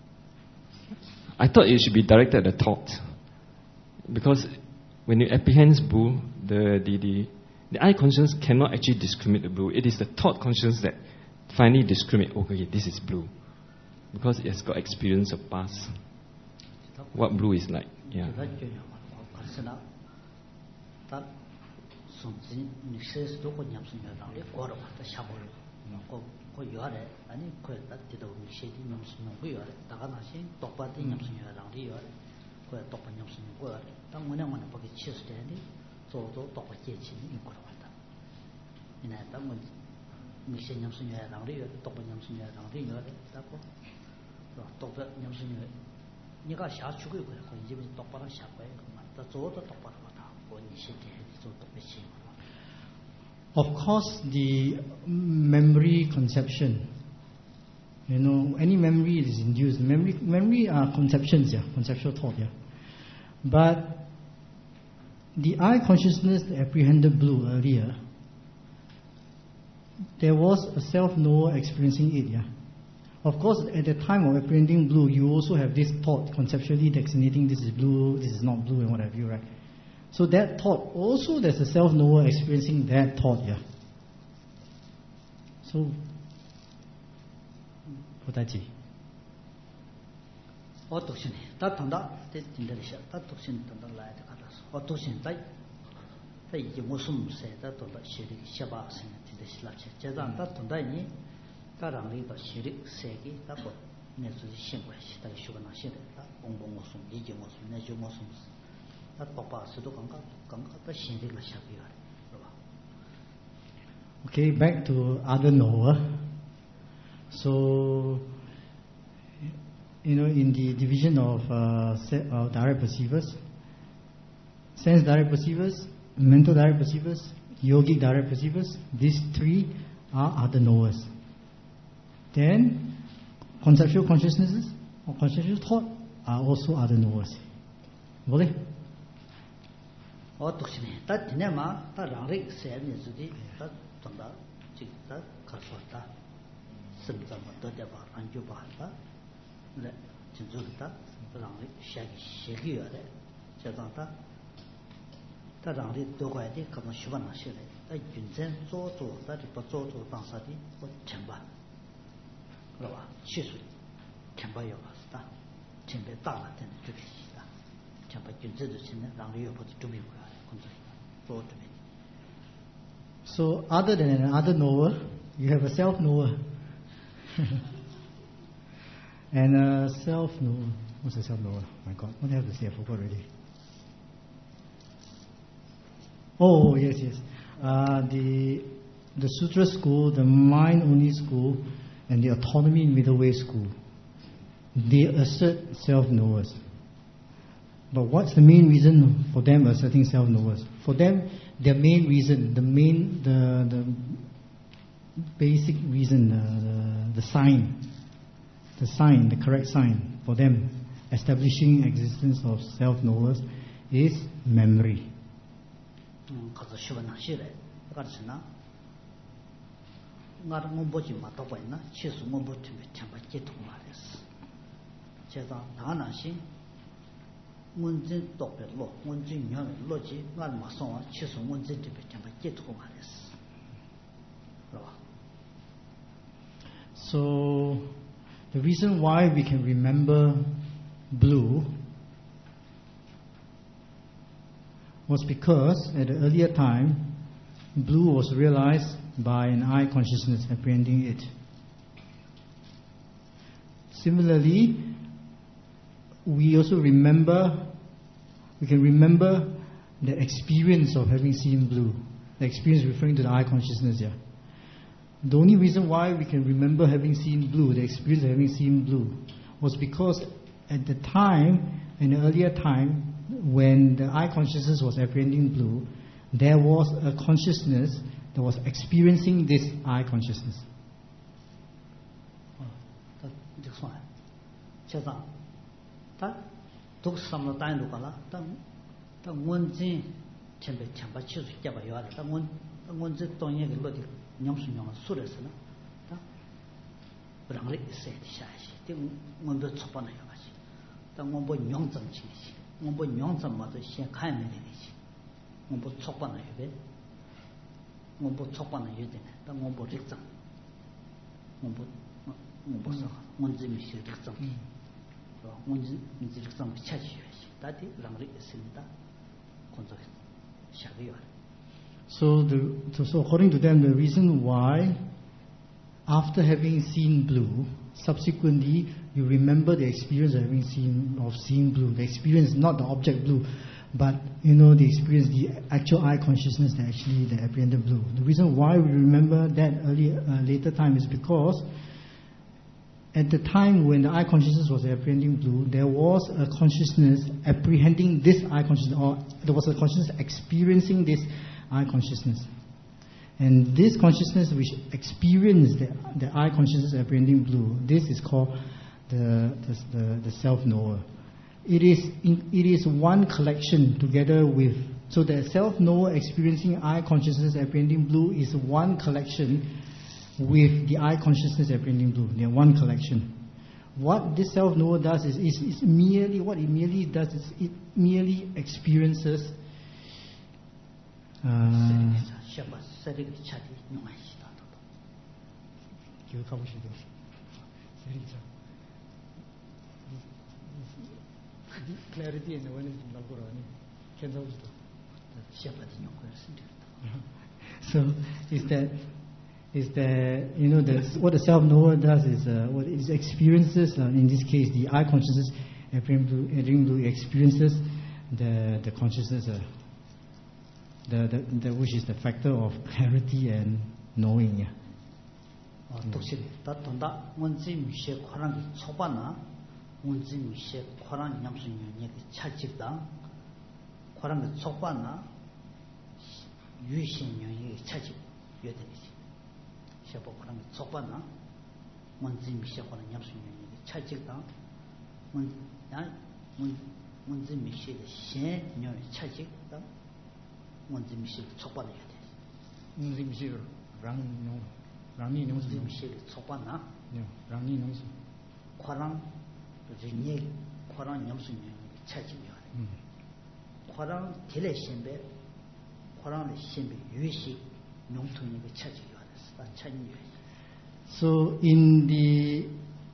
I thought it should be directed at the thought, because when it apprehends blue, the I consciousness cannot actually discriminate the blue. It is the thought consciousness that finally discriminate. Okay, this is blue, because it has got experience of past. What blue is like? Yeah. Of course, the memory conception, any memory is induced. Memory are conceptions, conceptual thought, But the I consciousness that apprehended blue earlier, there was a self-knower experiencing it, Of course, at the time of apprehending blue, you also have this thought conceptually designating this is blue, this is not blue, and what have you, right? So that thought, also there's a self-knower experiencing that thought, So, what I see. Okay, back to other knower. So, in the division of direct perceivers, sense direct perceivers, mental direct perceivers, yogic direct perceivers, these three are other knowers. Then, conceptual consciousnesses or conceptual thought are also other knowers. Boleh? So, other than another knower, you have a self-knower. And a self-knower. What's a self-knower? My God, what do I have to say? I forgot already. Oh, yes. The Sutra school, the mind-only school, and the autonomy middle way school, they assert self-knowers. But what's the main reason for them asserting self-knowers? For them, their main reason, the basic reason, the sign, the correct sign for them establishing existence of self-knowers is memory. 문제 똑배로 문제 냐면 로지 난 마성아 치수 문제 집에 참 깨트고 말했어. 그러봐. So the reason why we can remember blue was because at an earlier time blue was realized by an eye consciousness apprehending it. Similarly, we can remember the experience of having seen blue. The experience referring to the eye consciousness here. The only reason why we can remember having seen blue, the experience of having seen blue, was because at the time, in an earlier time, when the eye consciousness was apprehending blue, there was a consciousness that was experiencing this eye consciousness. So according to them, the reason why, after having seen blue, subsequently you remember the experience of seeing blue. The experience, not the object blue, but the experience, the actual eye consciousness that actually the apprehended blue. The reason why we remember that later time is because at the time when the eye consciousness was apprehending blue, there was a consciousness apprehending this eye consciousness, or there was a consciousness experiencing this eye consciousness. And this consciousness which experienced the eye consciousness apprehending blue, this is called the self-knower. It is one collection together with, so the self-knower experiencing eye consciousness apprehending blue is one collection with the eye consciousness apprehending blue. They are one collection. What this self-knower does is merely it merely experiences clarity and awareness so is that what the self-knower does is what it experiences, in this case the eye consciousness apprehending blue experiences the consciousness the which is the factor of clarity and knowing. So in the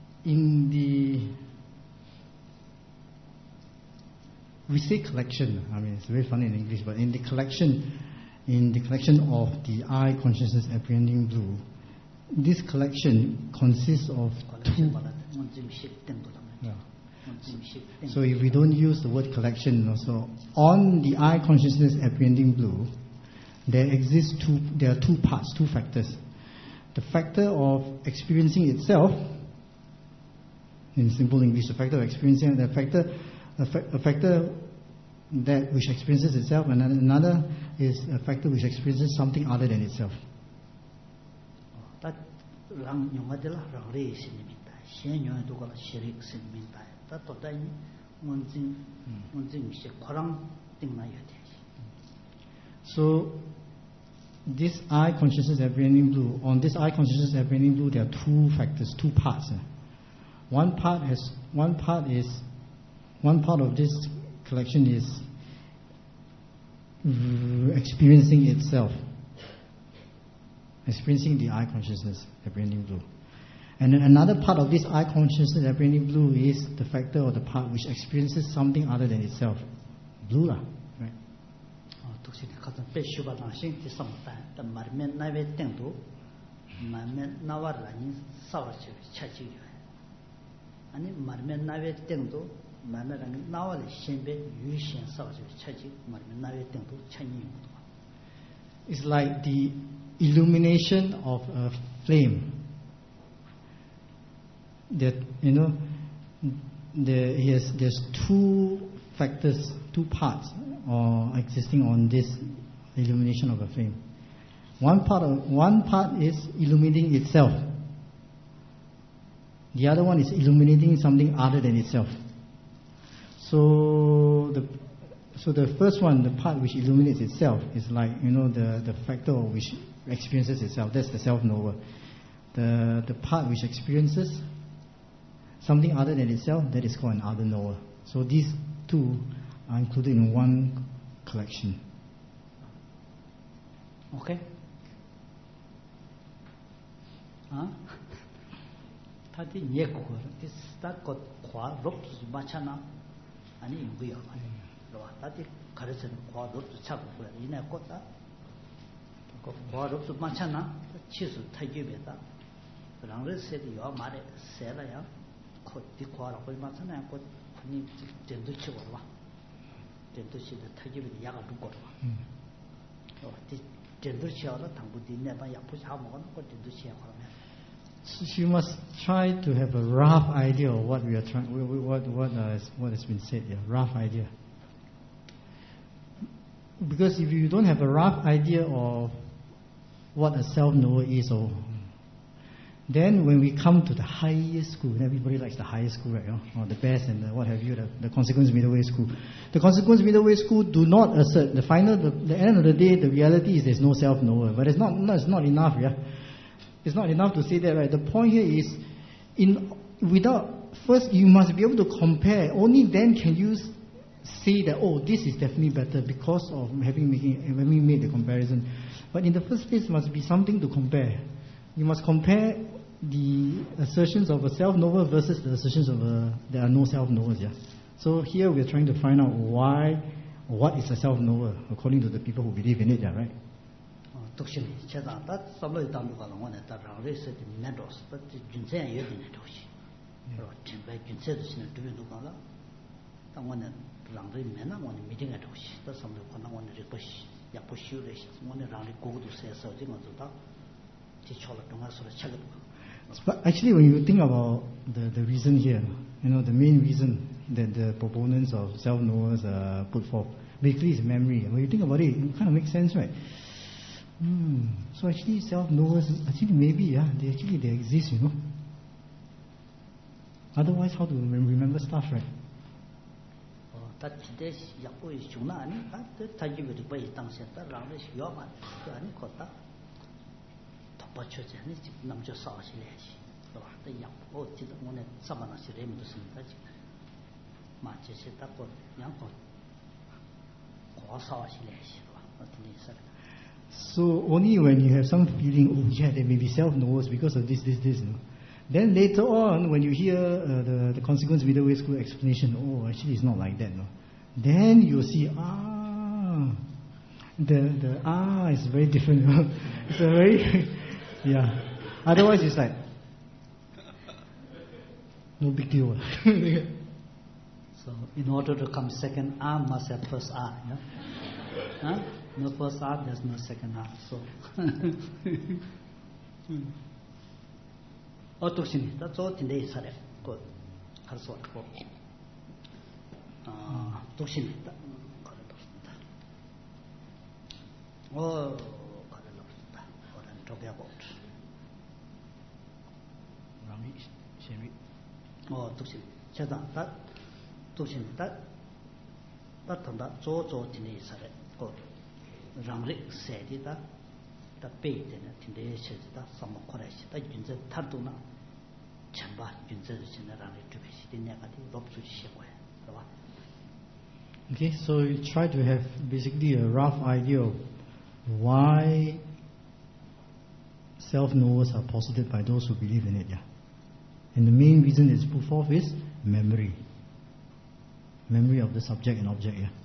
we say collection, I mean it's very funny in English, but in the collection of the eye consciousness apprehending blue, this collection consists of two. Yeah. So if we don't use the word collection, also on the eye consciousness apprehending blue, there are two parts, two factors. The factor of experiencing itself, in simple English, the factor of experiencing, a factor that which experiences itself, and another is a factor which experiences something other than itself. So this eye consciousness apprehending blue, on this eye consciousness apprehending blue, there are two factors, two parts. One part of this collection is experiencing itself, experiencing the I consciousness, apprehending blue. And then another part of this I consciousness, apprehending blue, is the factor or the part which experiences something other than itself. Blue lah, right? 독신이 가서 배슈바나 신티 삼단 더 말면 나베 땡도 말면 나와라니 싸워지 차지요. 아니 말면 나베 땡도 말면 나와를 신배 유신 싸워지 차지 말면 나베 땡도 찬이용도. It's like the illumination of a flame. That there's two factors, two parts existing on this illumination of a flame. One part is illuminating itself. The other one is illuminating something other than itself. So the first one, the part which illuminates itself, is like the factor which experiences itself. That's the self-knower. The part which experiences something other than itself, that is called an other knower. So these two are included in one collection. Okay? 다들 예고 디스타 것 과롭스 마찬나 아니 이거요. 그러와 다들 가르치는 과롭스 찾고 그래. 이내 것다. 그 과롭스 마찬나 치수 타기베다. 그랑을 세디요 말에 세라야. 그 과롭을 마찬나 그 분이 된도 치고 와. 된도 치도 타기베 야가 두고 와. 된도 치어도 당부디 내가 약부 사 먹는 거 된도 치어 그러면 So you must try to have a rough idea of what we are trying, what has been said here. Rough idea. Because if you don't have a rough idea of what a self-knower is, then when we come to the highest school, everybody likes the highest school, right? Or the best and what have you, the consequence middle way school. The consequence middle way school do not assert the end of the day. The reality is there's no self-knower, but it's not enough, yeah. It's not enough to say that, right? The point here is, first you must be able to compare. Only then can you say that, this is definitely better because of when we made the comparison. But in the first place, must be something to compare. You must compare the assertions of a self-knower versus the assertions of there are no self-knowers. Yeah. So here we are trying to find out what is a self-knower according to the people who believe in it. Yeah, right. 독신이 제가 다 삼로이 담루가 원에 따라 레스 메도스 또 준세 여든에 도시 그리고 전배 준세도 신의 두변도 가가 당원에 랑리 메나 원에 미팅에 도시 또 삼로 권한 원에 리버시 약보시우레 원에 랑리 고고도 세서 지금 다 지초를 동아서 찾고. But actually, when you think about the reason here, the main reason that the proponents of self-knowers put forth basically is memory. When you think about it, it kind of makes sense, right? So actually self-knowers, maybe, they exist, Otherwise, how to remember stuff, right? So only when you have some feeling, there may be self-knowers because of this. Then later on, when you hear the consequence middle way school explanation, actually it's not like that. Then you'll see, the is very different. It's a very, Otherwise it's like, no big deal. So in order to come second R must have first R. Huh? No first R, there's no second R. So, 독신이 that's all in the 사례. Good. 가서 왔고. 독신이 가려졌다. 가려졌다. 어른 쪽에 보. 라미 쉐미. 독신. 제가 독신이 따뜻하다. 조조 in 사례. Good. 랑릭 세디다 다 베이데는 tin데 세지다 삼목코라시다 윤제 탈도나 전바 윤제를 지나라는 주베시데 내가디 롭수시 시고야. 그러봐. Okay, so you try to have basically a rough idea of why self-knowers are posited by those who believe in it. Yeah, and the main reason it's put forth is memory of the subject and object. Yeah.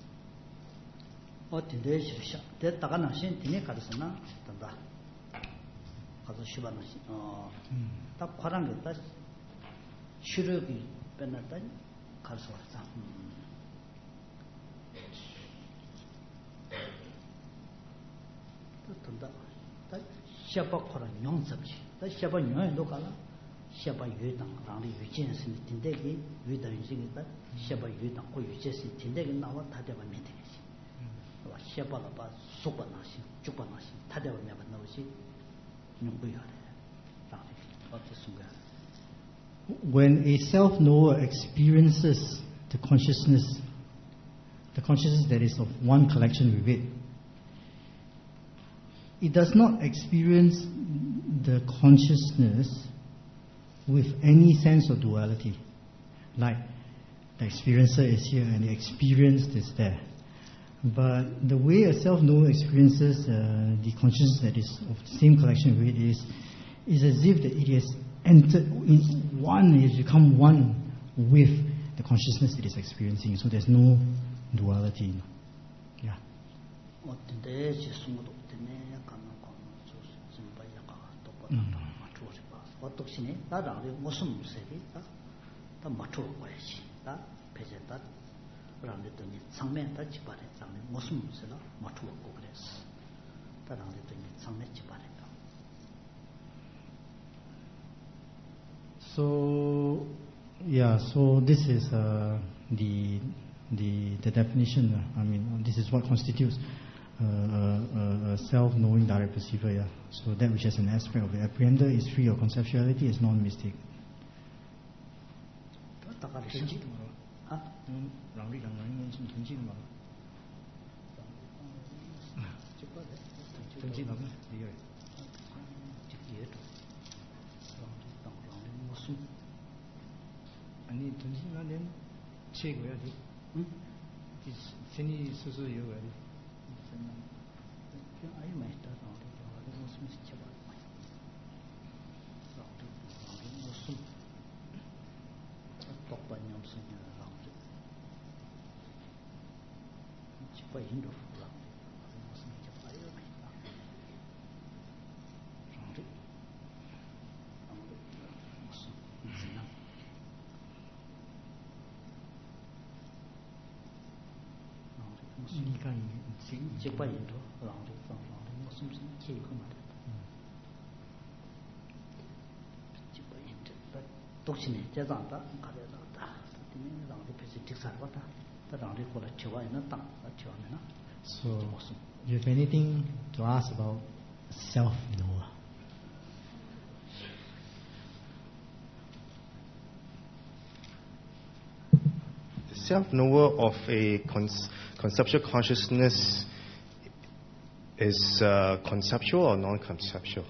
When a self-knower experiences the consciousness that is of one collection with it, it does not experience the consciousness with any sense of duality. Like the experiencer is here and the experienced is there. But the way a self-knower experiences the consciousness that is of the same collection with it is as if that it has entered in one, it has become one with the consciousness it is experiencing. So there's no duality. Yeah. So this is the definition. I mean, this is what constitutes a self-knowing direct perceiver. Yeah. So that which has an aspect of the apprehender is free of conceptuality, is non-mystic. So, you have anything to ask about self-knower? The self-knower of a conceptual consciousness is conceptual or non-conceptual?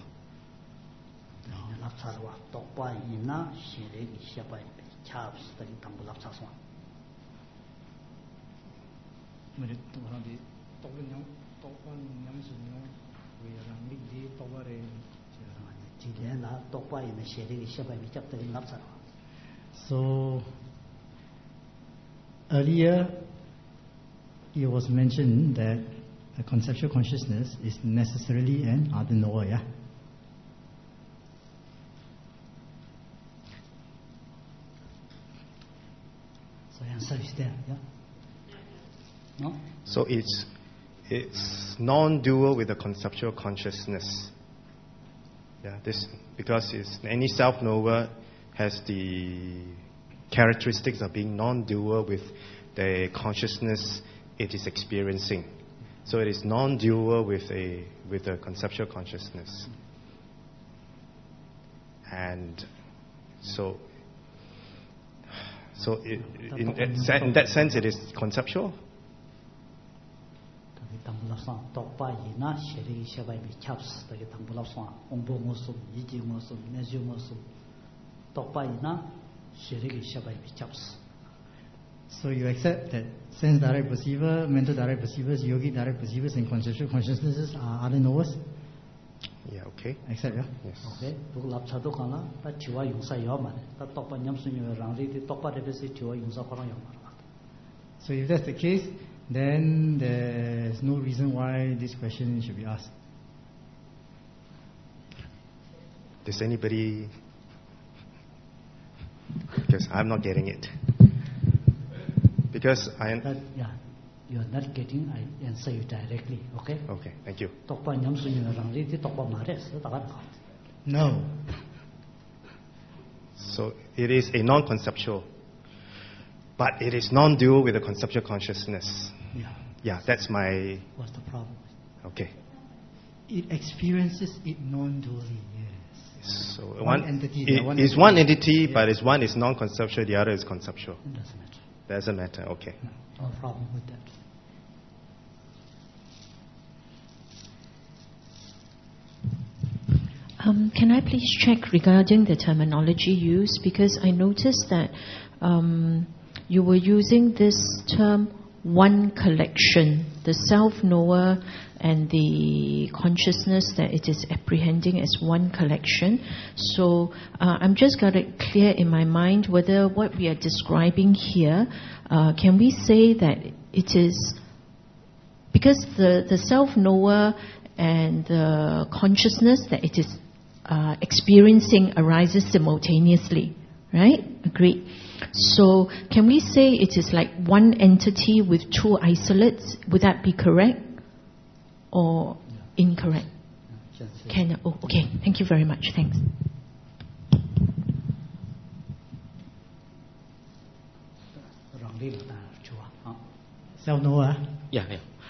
So earlier it was mentioned that a conceptual consciousness is necessarily an other knower, yeah? So answer is there, yeah? No? So it's non-dual with the conceptual consciousness. Yeah, because any self-knower has the characteristics of being non-dual with the consciousness it is experiencing. So it is non-dual with a conceptual consciousness. And so in that sense it is conceptual. So you accept that sense direct perceiver, mental direct perceivers, yogic direct perceivers, and conceptual consciousnesses are other knowers? Yeah, okay. Accept, yeah? Yes. Okay, buk lap chadu kana ta chiwa yungsa yo ma ta tokpa nyam su nyu rang ri ti tokpa de se chiwa yungsa khorang yo ma. So if that's the case, then there's no reason why this question should be asked. Does anybody? Because I'm not getting it. Because That, yeah, you're not getting, I answer you directly, okay? Okay, thank you. Tokpa nyam su nyu rang ri ti tokpa ma res ta ka. No. So it is a non-conceptual, but it is non-dual with the conceptual consciousness. Yeah, Yeah, that's my. what's the problem? Okay. It experiences it non-dually, yes. So One entity, It one is entity. one entity, but it's one is non-conceptual, the other is conceptual. It doesn't matter. Doesn't matter. Okay. No problem with that. Can I please check regarding the terminology used? Because I noticed that you were using this term one collection, the self-knower and the consciousness that it is apprehending as one collection. So I'm just got it clear in my mind whether what we are describing here, can we say that it is, because the self-knower and the consciousness that it is experiencing arises simultaneously, right? Agreed. So can we say it is like one entity with two isolates? Would that be correct or incorrect? Okay. Thank you very much. Thanks. Rang ri ta chua. Self-knower? Yeah.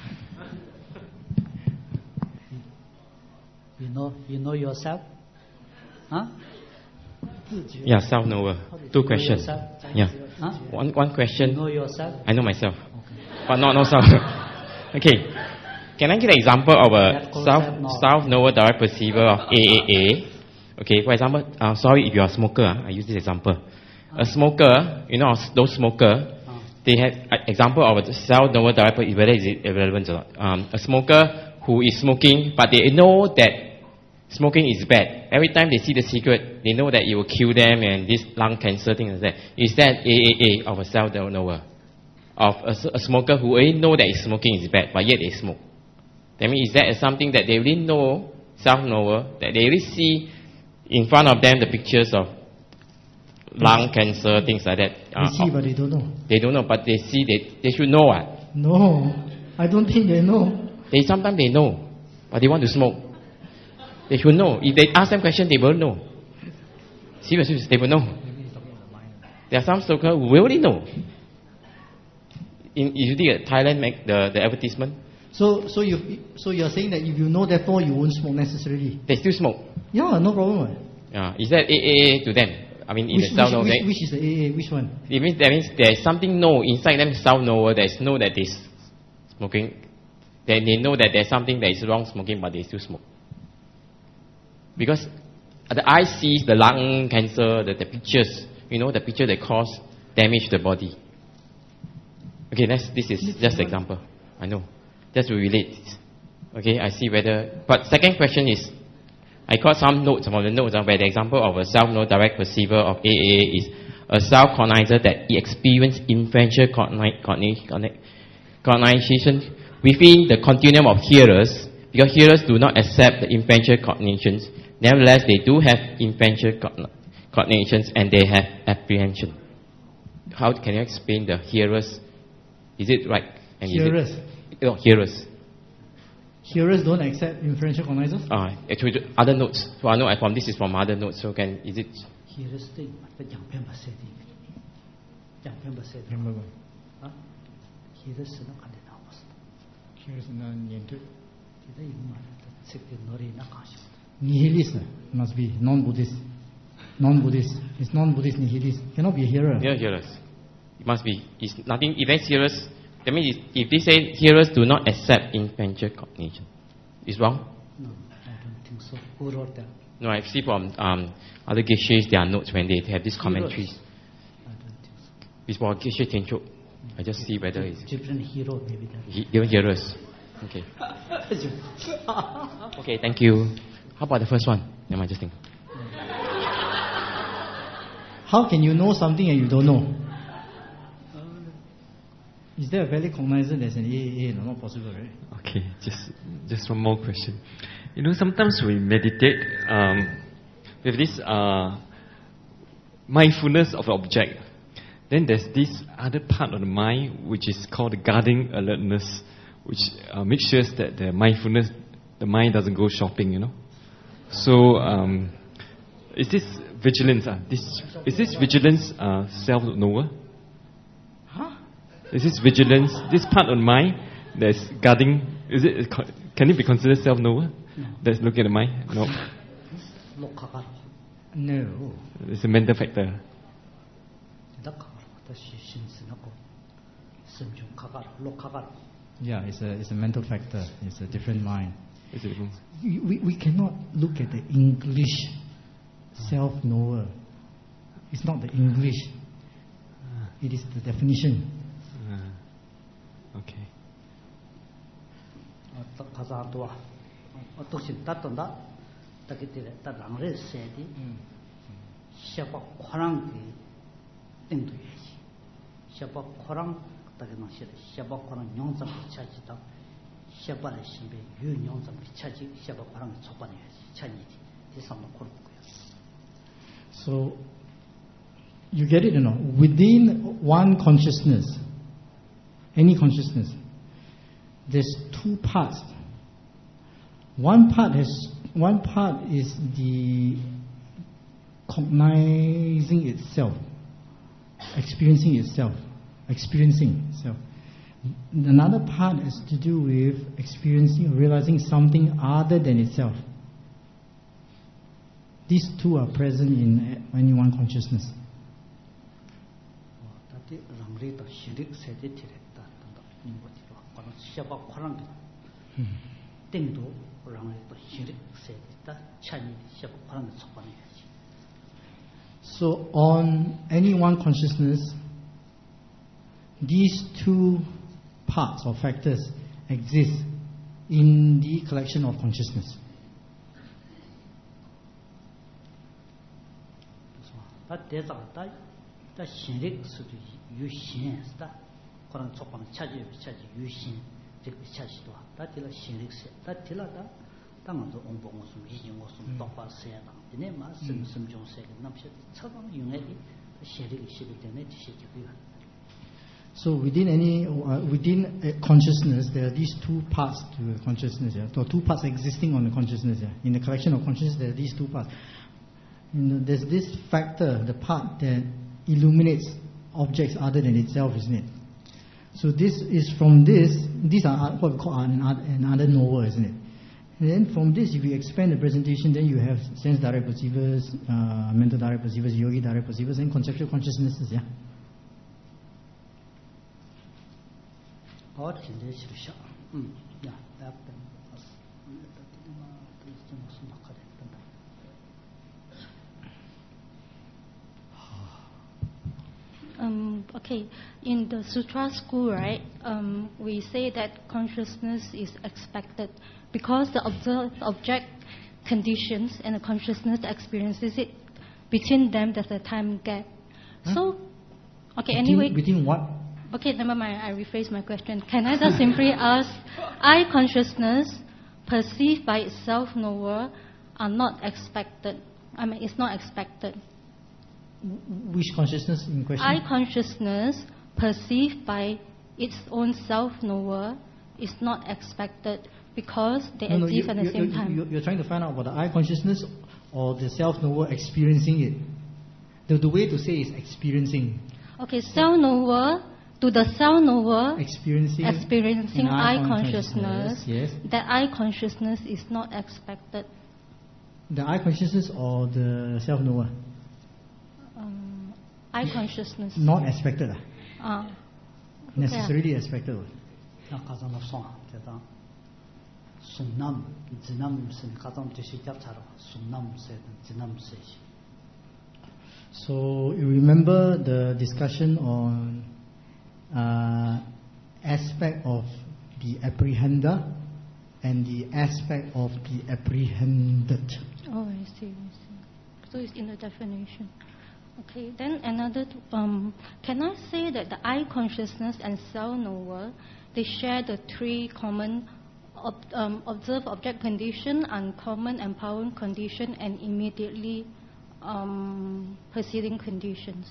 You know yourself? Huh? Yeah, self-knower. Two questions. Yourself? Yeah. Huh? One question. You know yourself? I know myself, but not self. Okay. Can I give an example of a self-knower direct perceiver of AAA? Okay, for example, sorry if you are a smoker, I use this example. A smoker, those smoker, they have an example of a self-knower direct perceiver, whether is it irrelevant or not. A smoker who is smoking, but they know that smoking is bad. Every time they see the cigarette, they know that it will kill them and this lung cancer, things like that. Is that AAA of a self-knower? Of a smoker who already know that smoking is bad, but yet they smoke. That means, is that something that they really know, self-knower, that they really see in front of them the pictures of lung cancer, things like that? They see, but they don't know. They don't know, but they see, they should know what? No, I don't think they know. Sometimes they know, but they want to smoke. They should know. If they ask them questions, they will know. Seriously, they will know. There are some smokers who already know. Usually Thailand make the advertisement. So you're saying that if you know, therefore you won't smoke necessarily? They still smoke. Yeah, no problem. Is that AA to them? I mean, in the self-knower. Which is the AA? Which one? That means there's something inside them, self-knower. There's know that they're smoking. Then they know that there's something that is wrong smoking, but they still smoke. Because the eye sees the lung cancer, the pictures. The picture that cause damage to the body. Okay, this is just an example. I know. Just to relate. Okay, I see whether. But second question is, I got some notes from the notes where the example of a self-knower direct perceiver of AAA is a self-cognizer that experiences inferential cognition within the continuum of hearers, because hearers do not accept the inferential cognitions. Nevertheless, they do have inferential cognitions and they have apprehension. How can you explain the hearers? Is it right? And Hearers? Hearers. Hearers don't accept inferential cognizers? Actually, other notes. So I know this is from other notes. So is it? Hearers thing, but young people say it. Remember. Hearers is not going to Hearers not into. know. Nihilist must be non-Buddhist. Non-Buddhist. It's non-Buddhist nihilist. Cannot be a hearer. Yeah, hearers. It must be. It's nothing. If it's hearers, that means if they say hearers do not accept inferential cognition, it's wrong. No, I don't think so. Who wrote that? No, I see from other Geshes their notes when they have these commentaries. I don't think so. It's for Geshe Tenchok. I just see whether it's different hero maybe. different hearers. Okay. Okay, thank you. How about the first one? Am I just think? How can you know something and you don't know? Is there a valid cognizant that's an AAA? No, not possible, right? Okay, just one more question. You know, sometimes we meditate with this mindfulness of the object. Then there's this other part of the mind which is called the guarding alertness, which makes sure that the mindfulness, the mind doesn't go shopping, you know. So, is this vigilance? Is this vigilance self-knower? Huh? Is this vigilance, this part of the mind that's guarding, can it be considered self-knower? No. That's looking at the mind? No. No. It's a mental factor. Yeah, it's a mental factor. It's a different mind. Is it? We cannot look at the English self-knower. It's not the English. It is the definition. Okay. So, you get it or not? Within one consciousness, any consciousness, there's two parts. One part is the cognizing itself, experiencing itself. Another part has to do with experiencing, realizing something other than itself. These two are present in any one consciousness. So on any one consciousness, these two parts or factors exist in the collection of consciousness. So within a consciousness, there are these two parts to the consciousness. Yeah? So two parts existing on the consciousness. Yeah? In the collection of consciousness, there are these two parts. There's this factor, the part that illuminates objects other than itself, isn't it? So this is from this. These are what we call another knower, isn't it? And then from this, if you expand the presentation, then you have sense direct perceivers, mental direct perceivers, yogi direct perceivers, and conceptual consciousnesses. Yeah. Okay, in the Sutra school, right, we say that consciousness is expected because the object conditions and the consciousness experiences it. Between them, there's a time gap. Huh? So, okay, anyway. Between what? Okay, never mind, I rephrase my question. Can I just simply ask, I consciousness perceived by itself knower are not expected? I mean, it's not expected. Which consciousness in question? I consciousness perceived by its own self-knower is not expected because they exist at the same time. You're trying to find out about the I consciousness or the self-knower experiencing it. The way to say is experiencing. Okay, self-knower to the self-knower experiencing I consciousness. Yes. That I consciousness is not expected. The I consciousness or the self-knower? I consciousness. Not expected. Necessarily yeah. expected. So you remember the discussion on aspect of the apprehender and the aspect of the apprehended. Oh, I see. So it's in the definition. Okay, then another, can I say that the I consciousness and self-knower, they share the three common observed object condition, uncommon empowering condition, and immediately preceding conditions?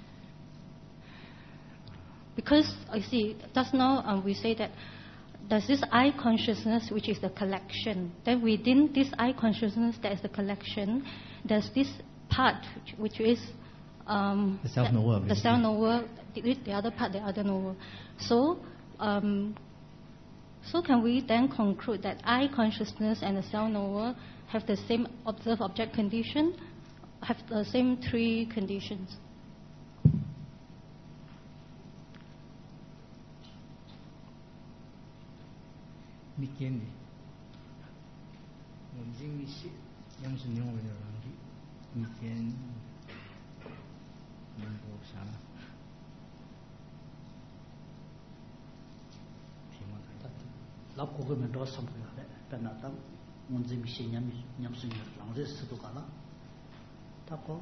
Because, I see, just now we say that there's this I consciousness, which is the collection. Then within this I consciousness, there is the collection. There's this part, which is the self-knower. The self-knower, the other part, the other knower. So, so can we then conclude that I consciousness and the self-knower have the same observed object condition, have the same three conditions? La kogo me do sam ko le pena ta munzi mi she nyam su nyam lang re su do kala ta ko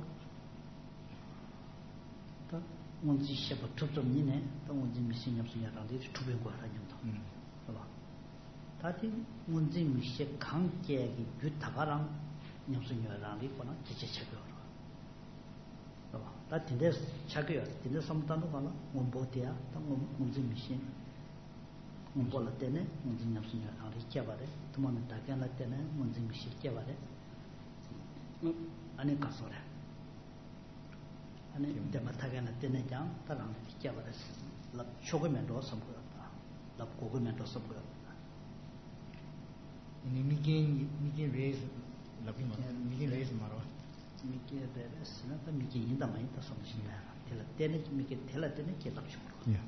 ta munzi she ba tu tu ni ne ta munzi mi she nyam su nyam lang re tu be ko ra nyam ta ba ta ti munzi mi she kang ge gi yu ta ba rang nyam su nyam lang re ko na ji che ko ba ta tin de cha ge tin de sam ta no kala mon bo te ya ta munzi mi she Mumpola tene, munzi nyamsunya angri kiabare, tumana takana tene, munzi mishi kiabare. Ane kasore. Ane dema takana tene jang, tarang kiabare. Lap chogomendo samgurata. Lap kogomendo samgurata. Ini mikin raise lapima, mikin raise maro. Mikin raise, na ta mikin inda mai ta samshinda. Tela tene mikin tela tene kiabap chogoro. Yeah.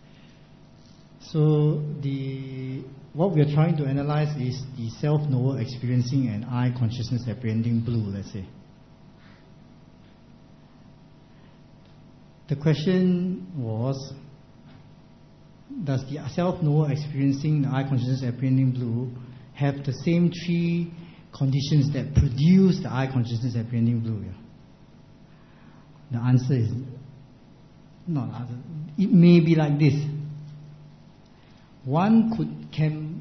So what we are trying to analyze is the self-knower experiencing and I consciousness apprehending blue, let's say. The question was, does the self-knower experiencing the I consciousness apprehending blue have the same three conditions that produce the I consciousness apprehending blue? Yeah? The answer is not. It may be like this. One can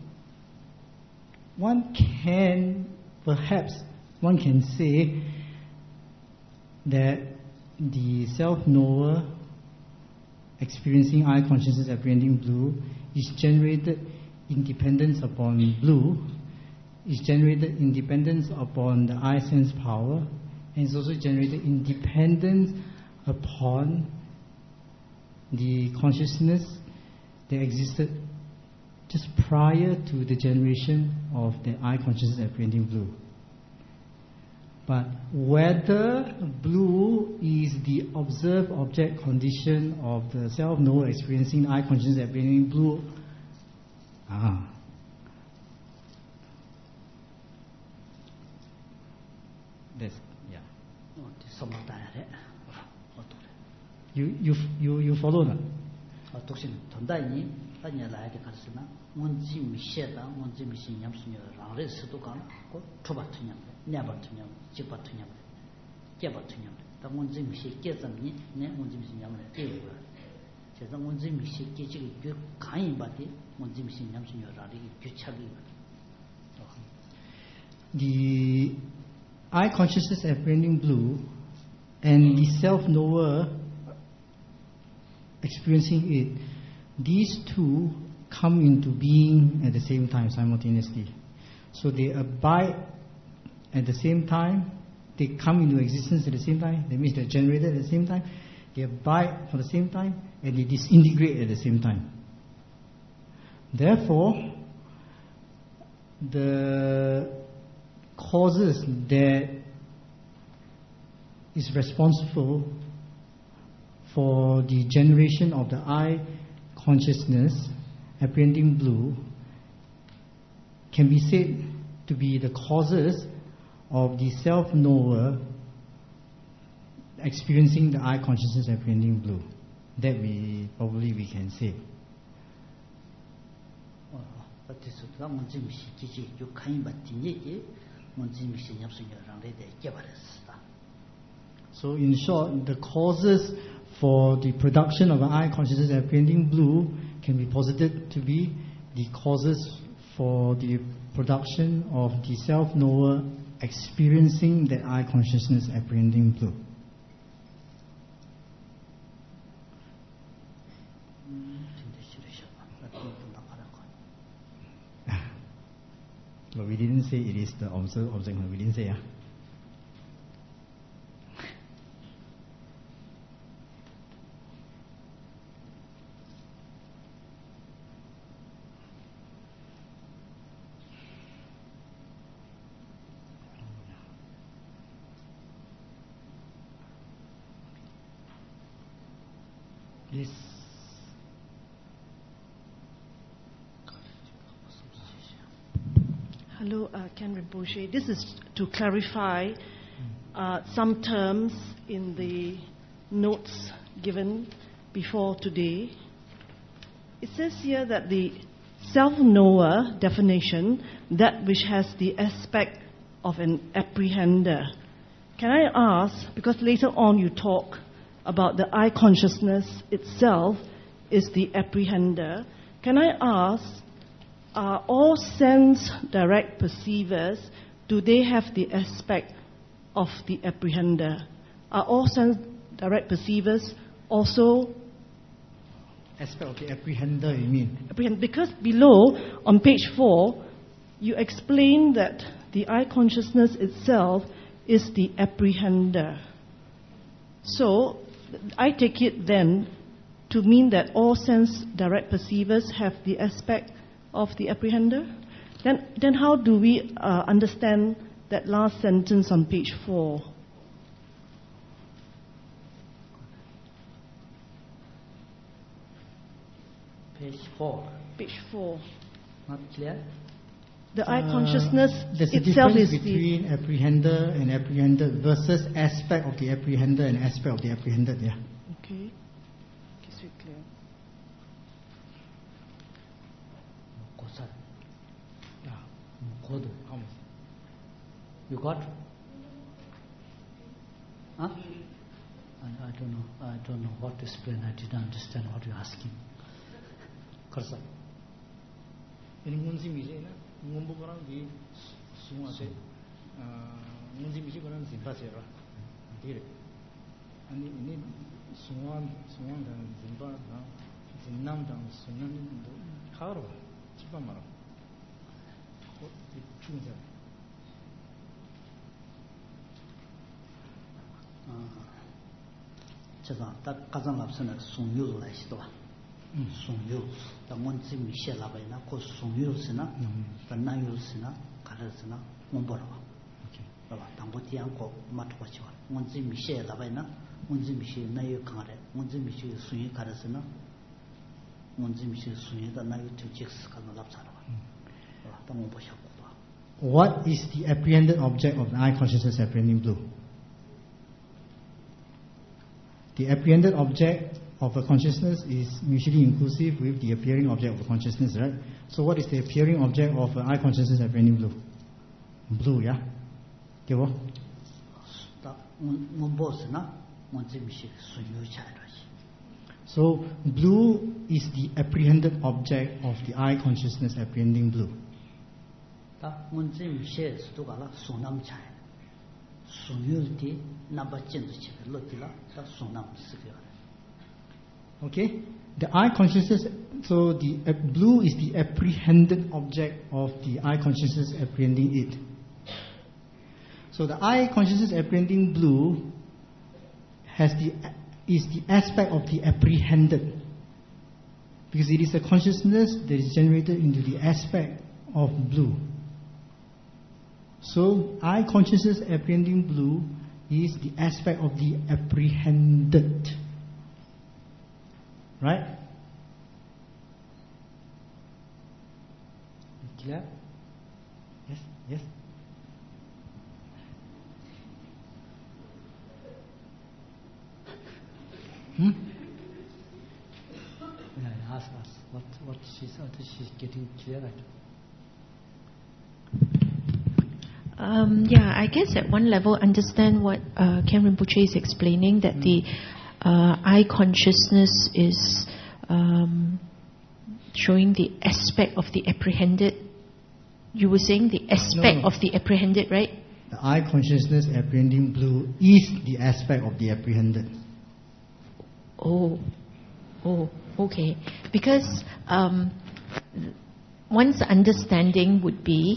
say that the self-knower experiencing I consciousness apprehending blue is generated independence upon blue, is generated independence upon the I sense power, and is also generated independence upon the consciousness that existed just prior to the generation of the I consciousness apprehending blue. But whether blue is the observed object condition of the self-knower experiencing I consciousness apprehending blue, that's, yeah. You follow that? Tanya lai de karsina munji mi she da munji mi shin yam sunya rang re su do kan ko thoba thunyam nya ba thunyam ji ba thunyam ke ba thunyam da munji mi she ke zam ni ne munji mi shin yam le ke wo je da munji mi she ke ji ge kan yin ba de munji mi shin yam sunya rang re ge cha ge. The I consciousness apprehending blue and the self-knower experiencing it, these two come into being at the same time, simultaneously. So they abide at the same time, they come into existence at the same time, that means they're generated at the same time, they abide for the same time, and they disintegrate at the same time. Therefore, the causes that is responsible for the generation of the I consciousness apprehending blue can be said to be the causes of the self-knower experiencing the I consciousness apprehending blue. That we can say. 바티스가 뭔지 미시지 요 카인 바티니 뭔지 미시 nhập sinh 랑레데 깨버렸다. So in short, the causes for the production of an eye consciousness apprehending blue can be posited to be the causes for the production of the self-knower experiencing that eye consciousness apprehending blue. But we didn't say it is the observed object. We didn't say. Yes. Hello, Ken Rinpoche. This is to clarify some terms in the notes given before today. It says here that the self-knower definition, that which has the aspect of an apprehender. Can I ask, because later on you talk about the eye consciousness itself is the apprehender, can I ask, are all sense direct perceivers, do they have the aspect of the apprehender? Are all sense direct perceivers also aspect of the apprehender, you mean? Because below, on page 4, you explain that the eye consciousness itself is the apprehender. So, I take it then to mean that all sense direct perceivers have the aspect of the apprehender? Then how do we understand that last sentence on page 4? Page 4. Page 4. Not clear? The eye consciousness there's a itself difference is between apprehender and apprehended versus aspect of the apprehender and aspect of the apprehended, yeah. Okay. Is it clear? You got? Huh? I don't know. I don't know what to explain. I didn't understand what you're asking. Karsa. Ini ngunci misi na ngumpul orang di semua se ngunci misi orang simpan sera, tidak. Ini semua dan simpan, simnam dan sunam itu karo, cepat marah. Cuma. 제가 딱 가장 앞서는 송유를 하시더라. 송유, 다 뭔지 미셔라바이나 그 송유스나, 단나유스나, 가르스나 뭔보라고. 봐봐, 당보티 않고 맞고 치와. 뭔지 미셔라바이나, 뭔지 미셔 나유 강아래, 뭔지 미셔 송유 가르스나, 뭔지 미셔 송유다 나유 특직스 가는 납사라고. 봐봐, 당보 보셨고 봐. What is the apprehended object of the eye consciousness apprehending blue? The apprehended object of a consciousness is mutually inclusive with the appearing object of a consciousness, right? So what is the appearing object of eye consciousness apprehending blue? Blue, yeah? Okay, what? So blue is the apprehended object of the eye consciousness apprehending blue. Okay, the eye consciousness, so the blue is the apprehended object of the eye consciousness apprehending it. So the eye consciousness apprehending blue is the aspect of the apprehended, because it is a consciousness that is generated into the aspect of blue. So eye consciousness apprehending blue is the aspect of the apprehended. Right? Clear? Yes, yes. what she's getting clear, right? Yeah, I guess at one level, understand what Ken Rinpoche is explaining, that the I consciousness is showing the aspect of the apprehended. You were saying the aspect of the apprehended, right? The I consciousness apprehending blue is the aspect of the apprehended. Oh, okay. Because one's understanding would be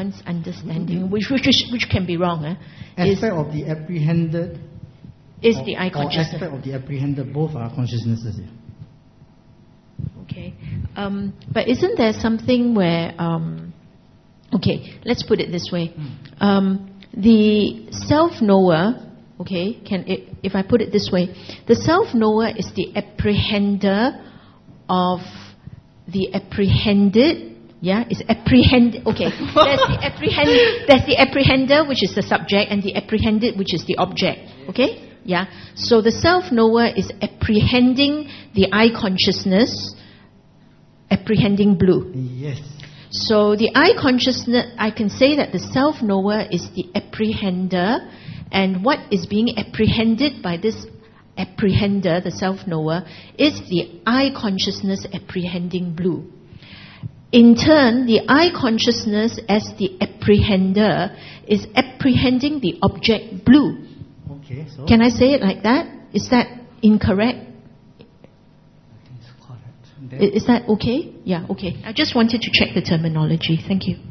which can be wrong. Aspect of the apprehended is the I or consciousness. aspect of the apprehended, both are consciousnesses here. Okay, but isn't there something where? Okay, let's put it this way: the self-knower. Okay, if I put it this way, the self-knower is the apprehender of the apprehended. Yeah, it's apprehend. Okay, there's the apprehender, which is the subject, and the apprehended, which is the object. Okay, yeah. So the self-knower is apprehending the I consciousness, apprehending blue. Yes. So the I consciousness, I can say that the self-knower is the apprehender, and what is being apprehended by this apprehender, the self-knower, is the I consciousness apprehending blue. In turn, the I consciousness as the apprehender is apprehending the object blue. Okay, so Can I say it like that? Is that incorrect? I think it's correct. Then Is that okay? Yeah, okay. I just wanted to check the terminology. Thank you.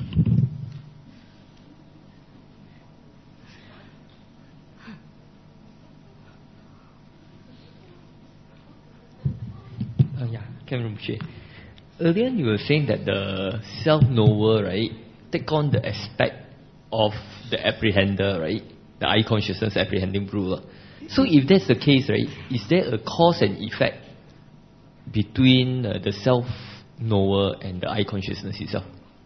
Ken Rinpoche. Earlier you were saying that the self-knower, right, take on the aspect of the apprehender, right? The I consciousness apprehending blue. So if that's the case, right, is there a cause and effect between the self-knower and the I consciousness itself?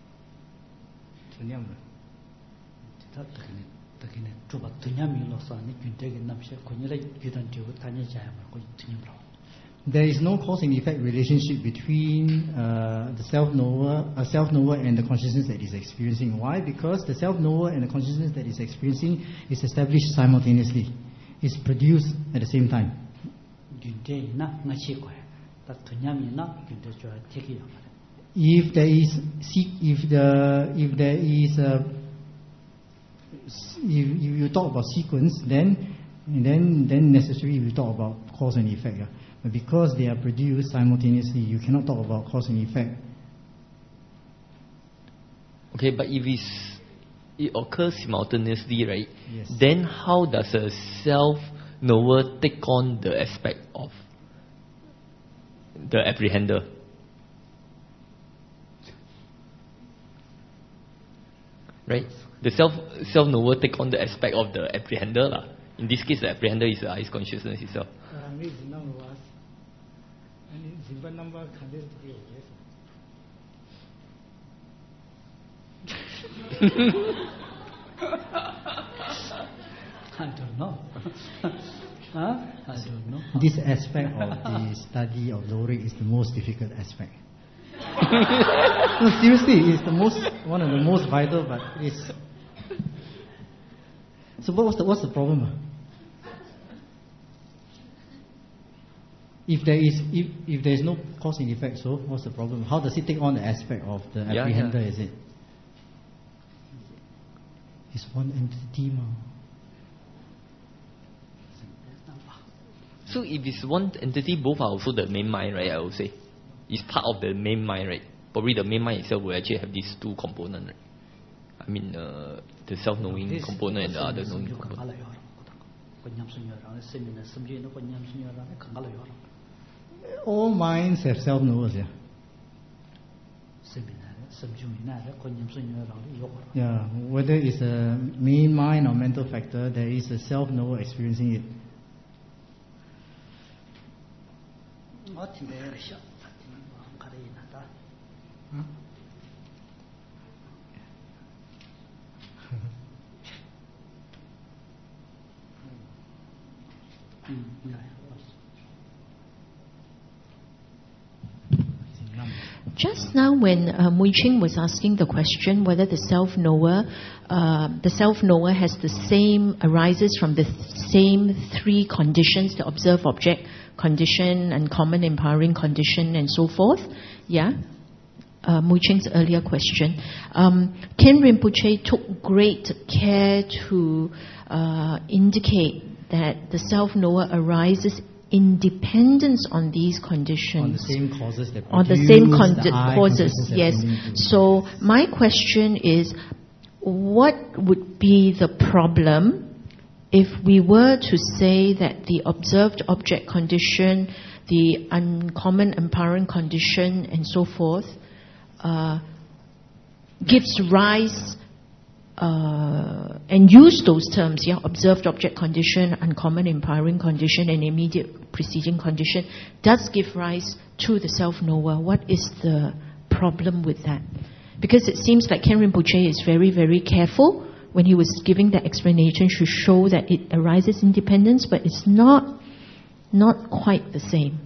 there is no cause and effect relationship between the self-knower and the consciousness that is experiencing. Why? Because the self-knower and the consciousness that is experiencing is established simultaneously. It's produced at the same time. If you talk about sequence, then necessarily we talk about cause and effect. Yeah? But because they are produced simultaneously, you cannot talk about cause and effect. Okay, but if it occurs simultaneously, right? Yes. Then how does a self-knower take on the aspect of the apprehender? Right? The self-knower take on the aspect of the apprehender lah. In this case, the apprehender is the I consciousness itself. I don't know. I don't know. This aspect of the study of Zorik is the most difficult aspect. No, seriously, it's one of the most vital, but it's. So what's the problem? If there is no cause and effect, so what's the problem? How does it take on the aspect of the apprehender? Is it? It's one entity, ma. So if it's one entity, both are also the main mind, right? I would say it's part of the main mind, right? Probably the main mind itself will actually have these two components, right? I mean, the self-knowing component and the other knowing component. All minds have self-knowers, yeah. Yeah, whether it's a main mind or mental factor, there is a self-knower experiencing it. Just now, when Mui Ching was asking the question whether the self-knower has the same, arises from the same three conditions, the observed object condition, uncommon empowering condition, and so forth. Yeah? Mui Ching's earlier question. Ken Rinpoche took great care to indicate that the self-knower arises independence on these conditions. On the same causes that on the same causes, yes. So my question is, what would be the problem if we were to say that the observed object condition, the uncommon empowering condition, and so forth, gives rise and use those terms, yeah, observed object condition, uncommon empowering condition, and immediate preceding condition, does give rise to the self-knower. What is the problem with that? Because it seems like Ken Rinpoche is very, very careful when he was giving that explanation to show that it arises independence, but it's not quite the same.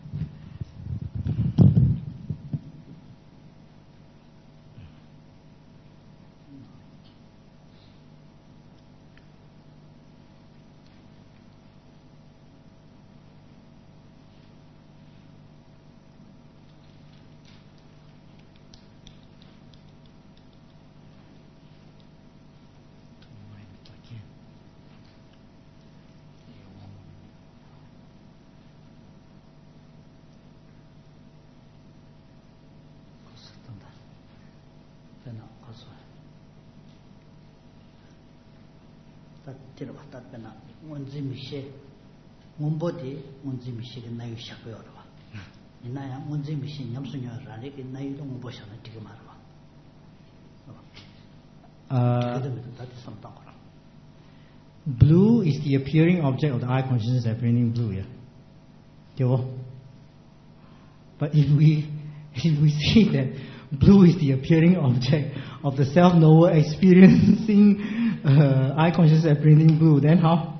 Blue is the appearing object of the eye consciousness apprehending blue, yeah? But if we see that blue is the appearing object of the self-knower experiencing eye consciousness apprehending blue, then how?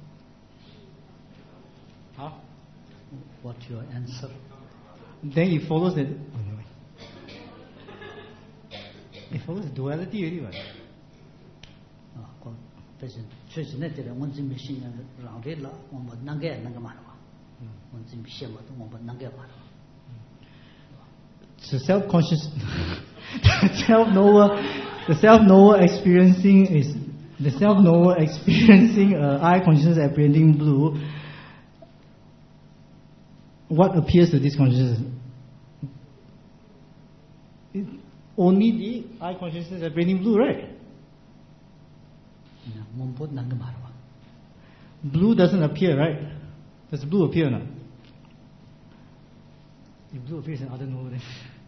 How? What's your answer? Then it follows that... It follows duality already, right? So self-conscious, the self-knower experiencing eye consciousness apprehending blue. What appears to this consciousness? Only the eye consciousness apprehending blue, right? Blue doesn't appear, right? Does blue appear or not? If blue appears in other knower, then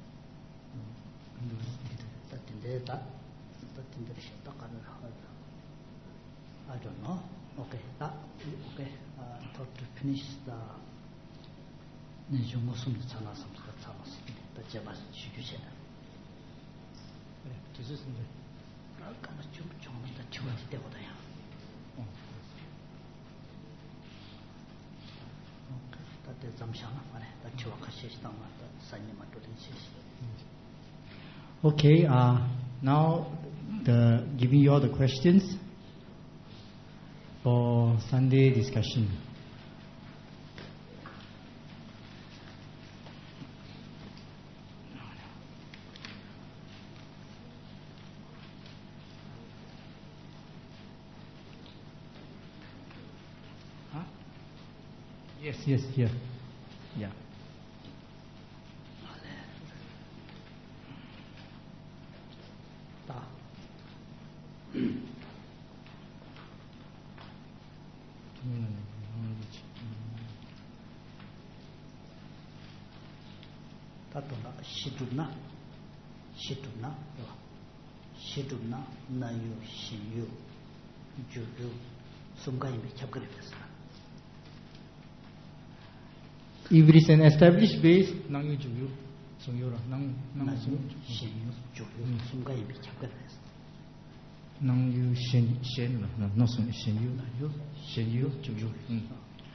I don't know. Okay. To finish the Okay, now giving you all the questions for Sunday discussion. Huh? Yes, here. Yeah. Shiduna nayu shinyu juju sumgaimi chapkarifes. If it is an established base, nang yu juyu sungyura nang shinyu juju sumgaimi chapkarifes. Nang yu shen no shenyu juju.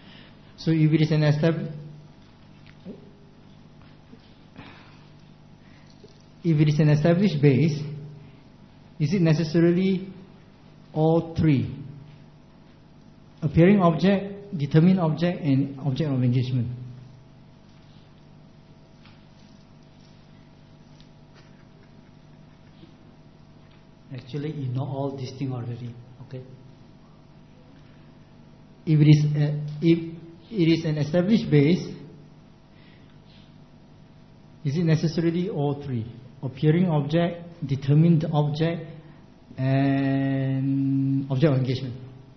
So if it is an established, if it is an established base, is it necessarily all three? Appearing object, determined object, and object of engagement. Actually, you know all these things already. Okay. If it is an established base, is it necessarily all three? Appearing object, determined object, and object of engagement.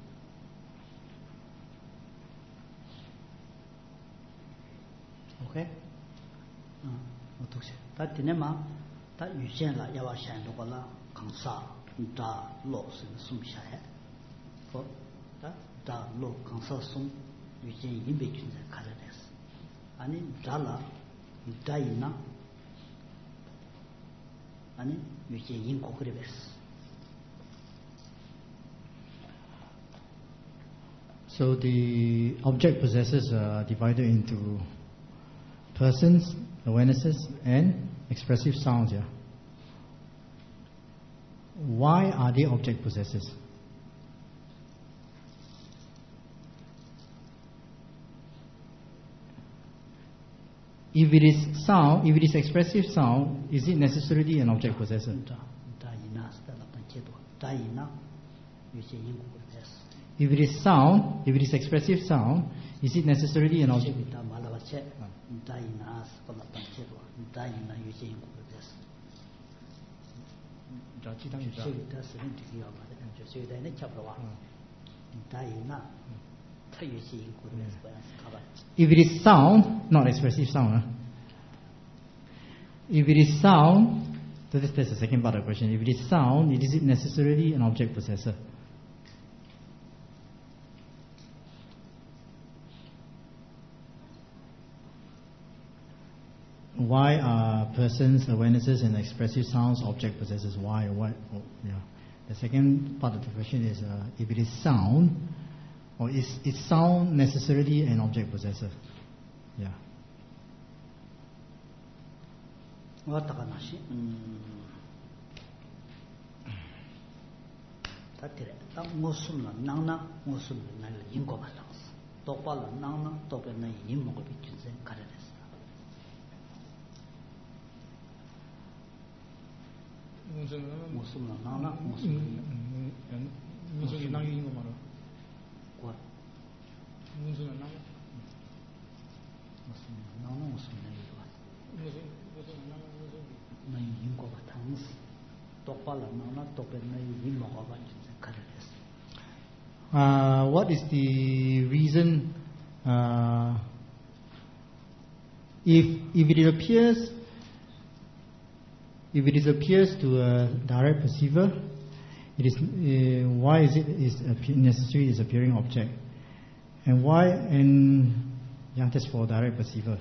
Okay. 我读写，他今天嘛，他预见了要把显如果了，康萨打落是送下来，好，打落康萨送预见一百军在看着的是，啊你打了，你打赢了，啊你预见英国的是。 So the object possessors are divided into persons, awarenesses, and expressive sounds. Yeah. Why are they object possessors? If it is sound, if it is expressive sound, is it necessarily an object possessor? If it is sound, if it is expressive sound, is it necessarily an object? If it is sound, not expressive sound. If it is sound, so that's the second part of the question. If it is sound, is it necessarily an object possessor? Why are persons, awarenesses, and expressive sounds object possessors? Why? What? Oh, yeah. The second part of the question is if it is sound, or is sound necessarily an object possessor? Yeah. What is the reason? If it appears to a direct perceiver, it is why is it necessary is appearing object, and why that's for direct perceiver.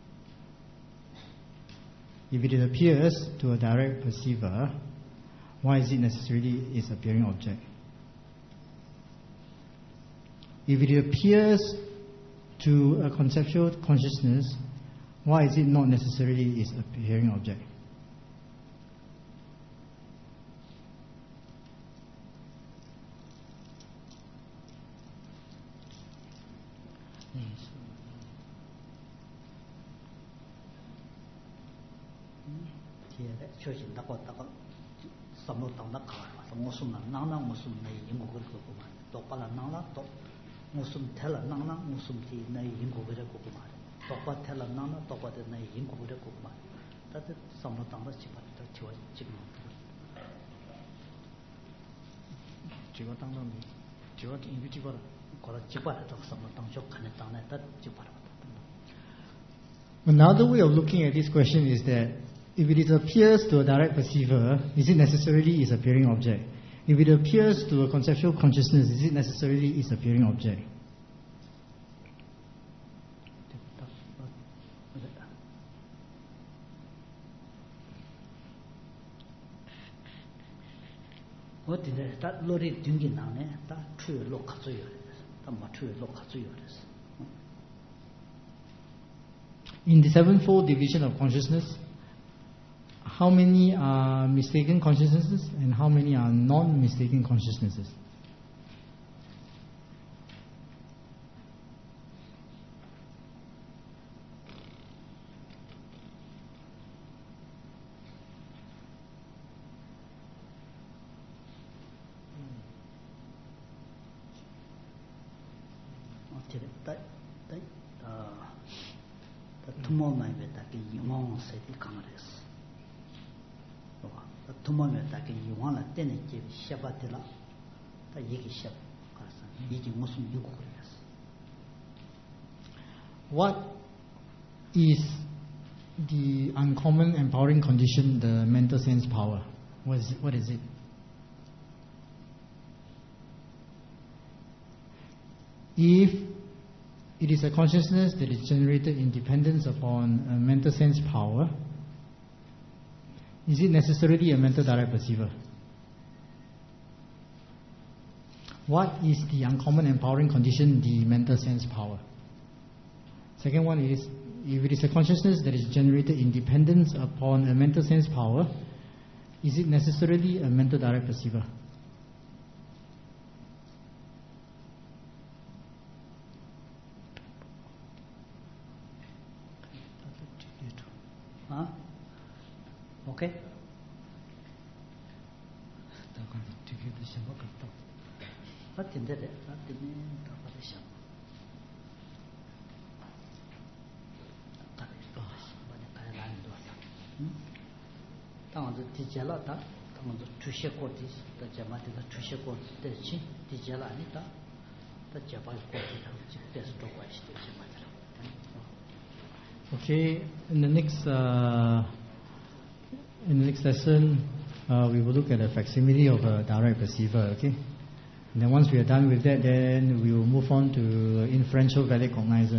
If it appears to a direct perceiver, why is it necessarily is appearing object? If it appears to a conceptual consciousness, why is it not necessarily is appearing object? Another way of looking at this question is that if it appears to a direct perceiver, is it necessarily is appearing object? If it appears to a conceptual consciousness, is it necessarily is appearing object? In the sevenfold division of consciousness, how many are mistaken consciousnesses and how many are non-mistaken consciousnesses? What is the uncommon empowering condition, the mental sense power? What is it? If it is a consciousness that is generated in dependence upon a mental sense power, is it necessarily a mental direct perceiver? What is the uncommon empowering condition, the mental sense power? Second one is, if it is a consciousness that is generated in dependence upon a mental sense power, is it necessarily a mental direct perceiver? Okay. Okay, in the next lesson, we will look at a facsimile of a direct perceiver, okay? And then once we are done with that, then we will move on to inferential valid cognizer.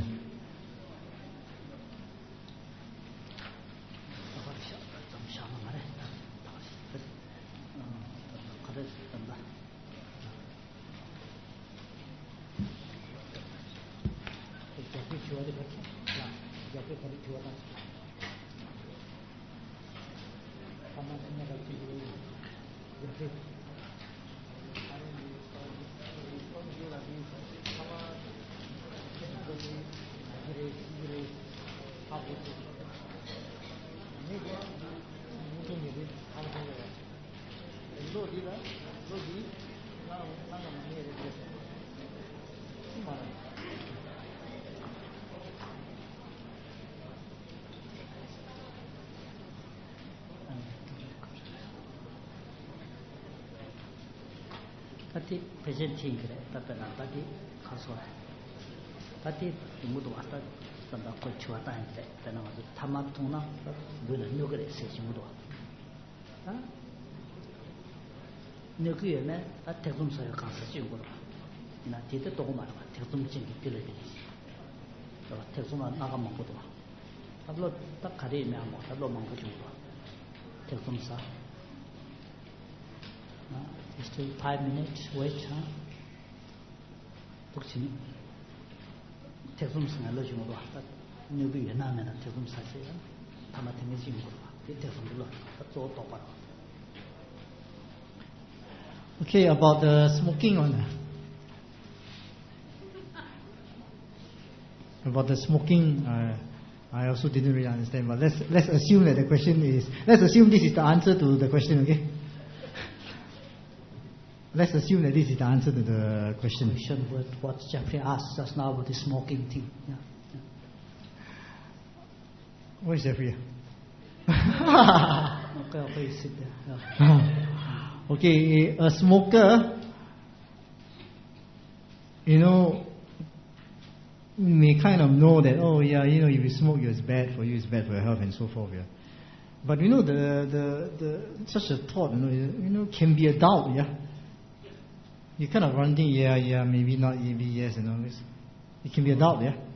Tati presenting kare tapena tati kaso tati mudu wasta tanda ko chua ta ente tena wa tamatuna bula nyogre se mudu ha nyogye me ategum sa ka sa ji go na tite to ma ba tegum jing ki tile de to tegum na ga mo go do tablo ta kare me amo tablo mo go ju tegum sa still 5 minutes wait 복싱 태솜스나 러지모도 왔다 뉴비 연나면 태솜 사세요 아마 되는지 모르고 태솜들로 또 똑바로. Okay, about the smoking one. About the smoking, I also didn't really understand, but let's assume that the question is, let's assume this is the answer to the question, okay? Let's assume that this is the answer to the question. What Jeffrey asked just now about the smoking thing. Yeah. Where is Jeffrey? Okay, sit there. Yeah. Okay, a smoker, may kind of know that, oh yeah, if you smoke, it's bad for you, it's bad for your health, and so forth. Yeah. But the such a thought, can be a doubt. Yeah. You kind of run thinking, yeah, maybe not, maybe yes, it can be a doubt, yeah?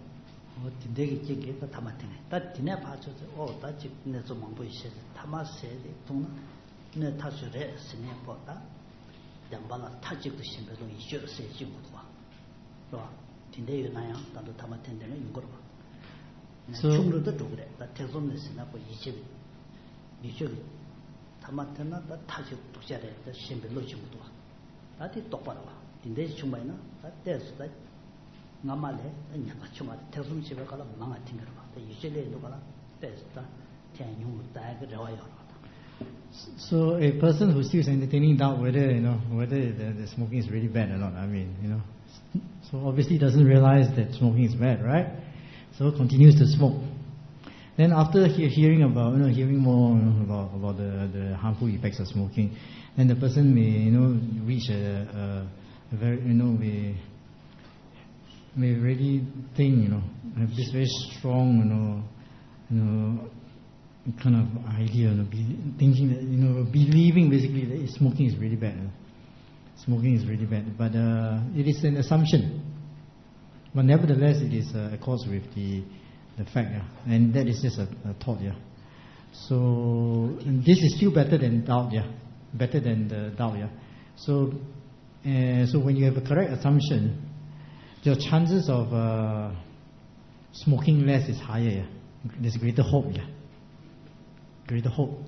미적 타마테나 다 타지 독자래 다 신별로 지고도 다디 똑바로 와 인데 중반이나 다 때스다 나말래 냐가 중아 태숨 집에 가라 망아 튕겨 봐 이제래 누가라 때스다 태용 다가 저와요. So a person who still is entertaining doubt whether whether the smoking is really bad or not. I mean, so obviously doesn't realize that smoking is bad, right? So continues to smoke. Then after hearing about hearing more about the harmful effects of smoking, then the person may reach a very may really think have this very strong kind of idea, thinking that believing basically that smoking is really bad. Smoking is really bad, but it is an assumption. But nevertheless, it is accords with the fact, and that is just a thought, So this is still better than doubt, better than the doubt, So when you have a correct assumption, your chances of smoking less is higher, There's greater hope, greater hope.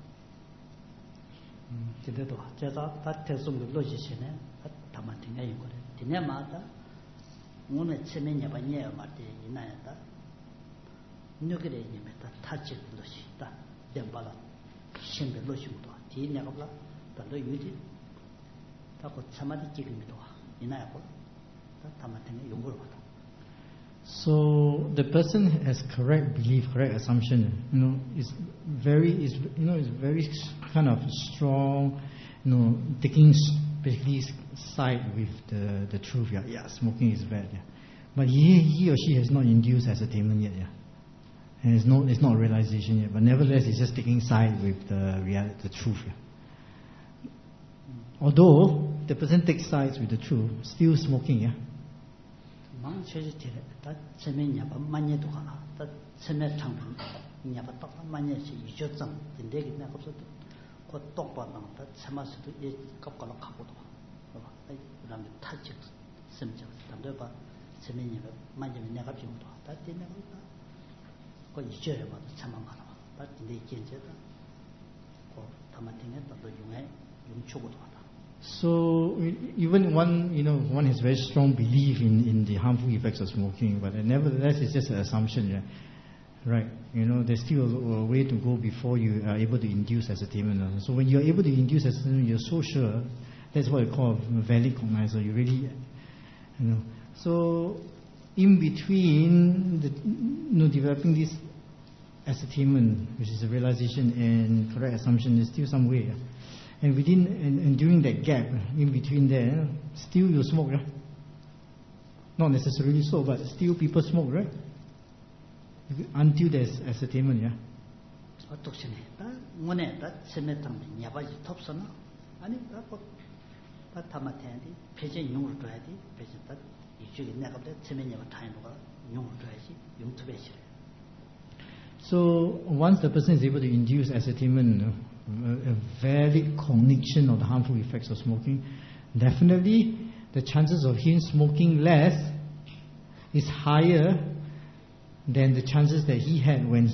제대로 제가 다 대송을 놓으시네. 다만 등에 있고. 뒤에마다 오늘 체면이 반이야 말때 이나야다. 누구래 님에다 타지 놓으시다. dembalā shimbe lo shimdo di nyagabla dalo yudi tako samadhi jigimido inaya ko ta tamatene yongul wada. So the person has correct belief, correct assumption, is very kind of strong, taking basically side with the truth. Yeah, smoking is bad. Yeah, but he or she has not induced ascertainment yet. Yeah, and it's not realization yet. But nevertheless, it's just taking side with the truth. Yeah. Although the person takes sides with the truth, still smoking. Yeah. 망 최지티래 다 세면이야 많이 도가나 다 세면 창분 이냐 봤다 많이 이조점 근데 그냥 없어도 그 똑바로 다 세마스도 이 깝깔로 가고도 봐 그다음에 타지 sem죠 담도 봐 세면이 많이 내가 비고도 다 때문에 그 이조에 봐도 참만 가나 다 근데 이제다 그 담아팅에 또 용해 용초고도 하다. So even one has very strong belief in the harmful effects of smoking, but nevertheless it's just an assumption, yeah? Right? There's still a way to go before you are able to induce ascertainment. So when you're able to induce ascertainment, you're so sure. That's what we call a valid cognizer. You really, So in between developing this ascertainment, which is a realization, and correct assumption, there's still some way. Yeah? And and during that gap, in between there, still you smoke, right? Not necessarily so, but still people smoke, right? Until there's ascertainment, yeah? 어떻게네? 다 문에 다 세메탕 야바지 톱서나 아니 다 타마테한테 배제 용을 줘야지 배제 다 이쪽에 내가 때 세면야바 타이노가 용을 줘야지 용투배시. So once the person is able to induce ascertainment, a valid cognition of the harmful effects of smoking, definitely the chances of him smoking less is higher than the chances that he had when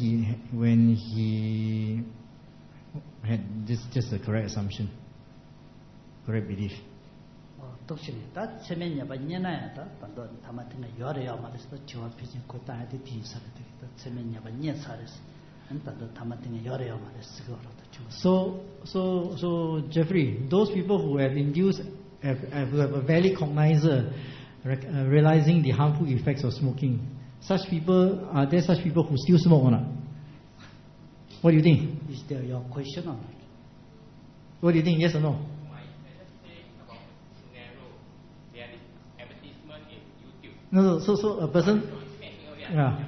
he had just the correct assumption, correct belief. 독신이 다 세면야바 녀나야다 반도 타마팅가 요래야 말해서 지와 피지 고다한테 뒤사를 되겠다 세면야바 녀사레스 So Jeffrey, those people who have induced, who have a valid cognizer, realizing the harmful effects of smoking, are there such people who still smoke or not? What do you think? Is there your question or not? What do you think? Yes or no? No. So a person. Yeah.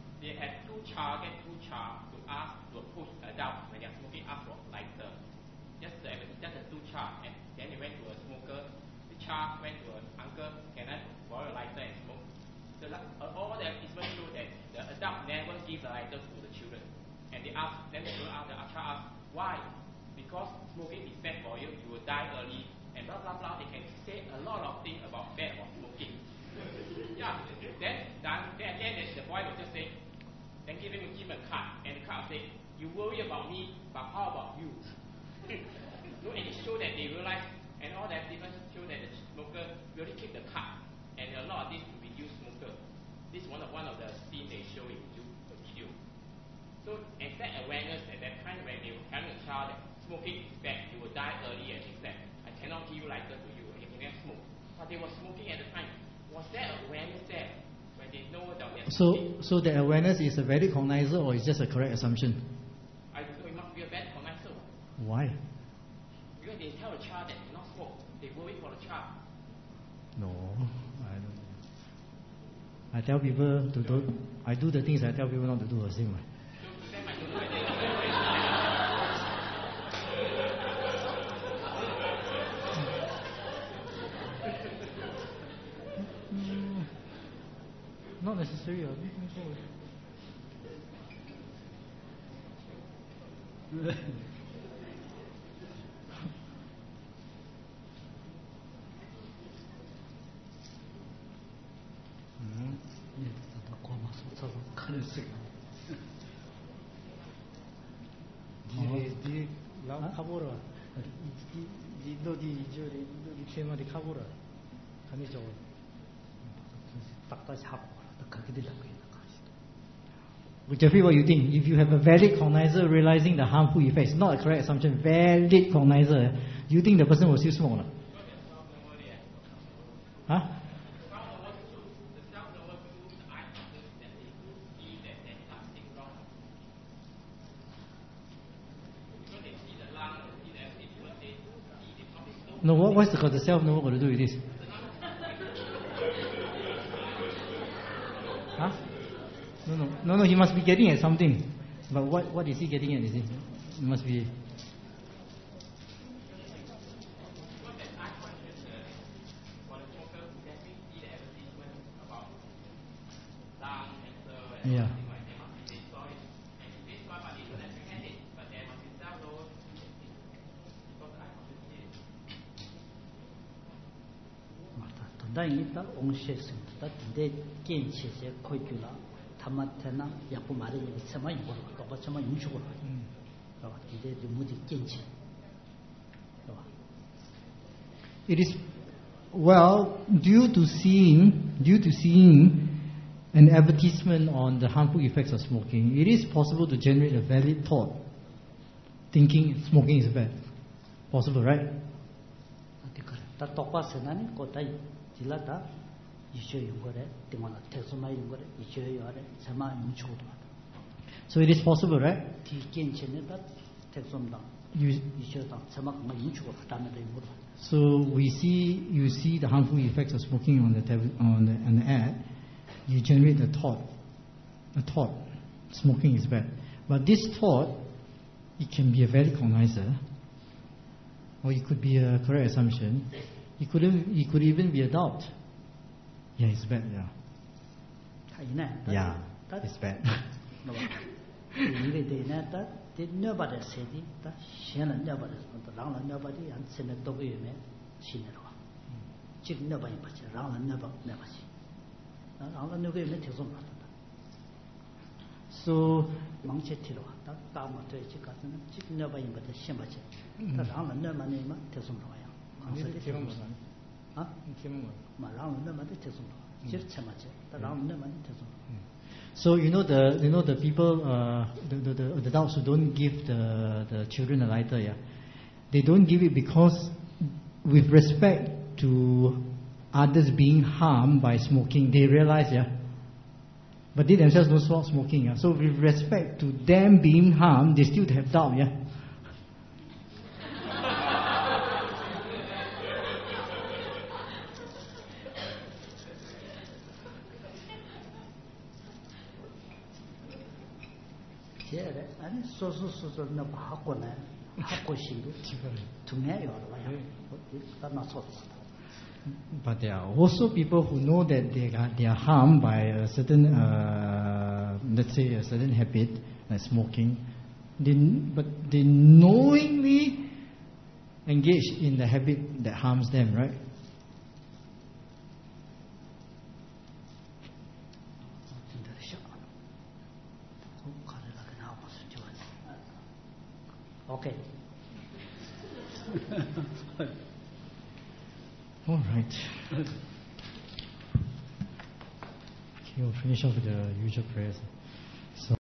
Went to an uncle, can I borrow a lighter and smoke? So all the advertisements show that the adult never gives a lighter to the children. And they ask, then the child asks, why? Because smoking is bad for you, you will die early, and blah blah blah. They can say a lot of things about bad about smoking. Yeah. Then the boy will just say, then give him a card, and the card will say, You worry about me, but how about you? No, and it shows that they realize, and all that difference show that the smoker really keep the cut, and a lot of this to reduce smoker. This is one of the scenes they show in the video. So, and that awareness at that time when they were telling a child that smoking is bad, you will die early, and he said, I cannot give lighter to you, you cannot smoke. But they were smoking at the time. Was there awareness there when they know that they're smoking? So the awareness is a valid cognizer or is just a correct assumption? I don't know, it must be a bad cognizer. Why? Because they tell the child that cannot smoke. They worry for the child. No, I don't. I tell people to do. I do the things I tell people not to do the same way. So to them, I don't know whether it's Not necessary. Jeffrey, what do you think? If you have a valid cognizer realizing the harmful effects, not a correct assumption, valid cognizer, do you think the person will still smoke or not? Huh? No, what's the self-knower got to do with this? Huh? No, he must be getting at something. But what is he getting at? Is it must be... Yeah. It is, well, due to seeing an advertisement on the harmful effects of smoking, it is possible to generate a valid thought, thinking smoking is bad. Possible, right? So it is possible, right? So you see the harmful effects of smoking on the ad. You generate a thought, smoking is bad. But this thought, it can be a valid cognizer, or it could be a correct assumption. It could even be a doubt. Yeah, it's bad. Yeah, it's bad. So So the people, the adults who don't give the children a lighter, yeah, they don't give it because, with respect to others being harmed by smoking, they realize, yeah, but they themselves don't stop smoking, yeah. So with respect to them being harmed, they still have doubt, yeah. But there are also people who know that they are harmed by a certain, let's say, a certain habit, like smoking. But they knowingly engage in the habit that harms them, right? Okay. All right. Okay, we'll finish off with the usual prayers.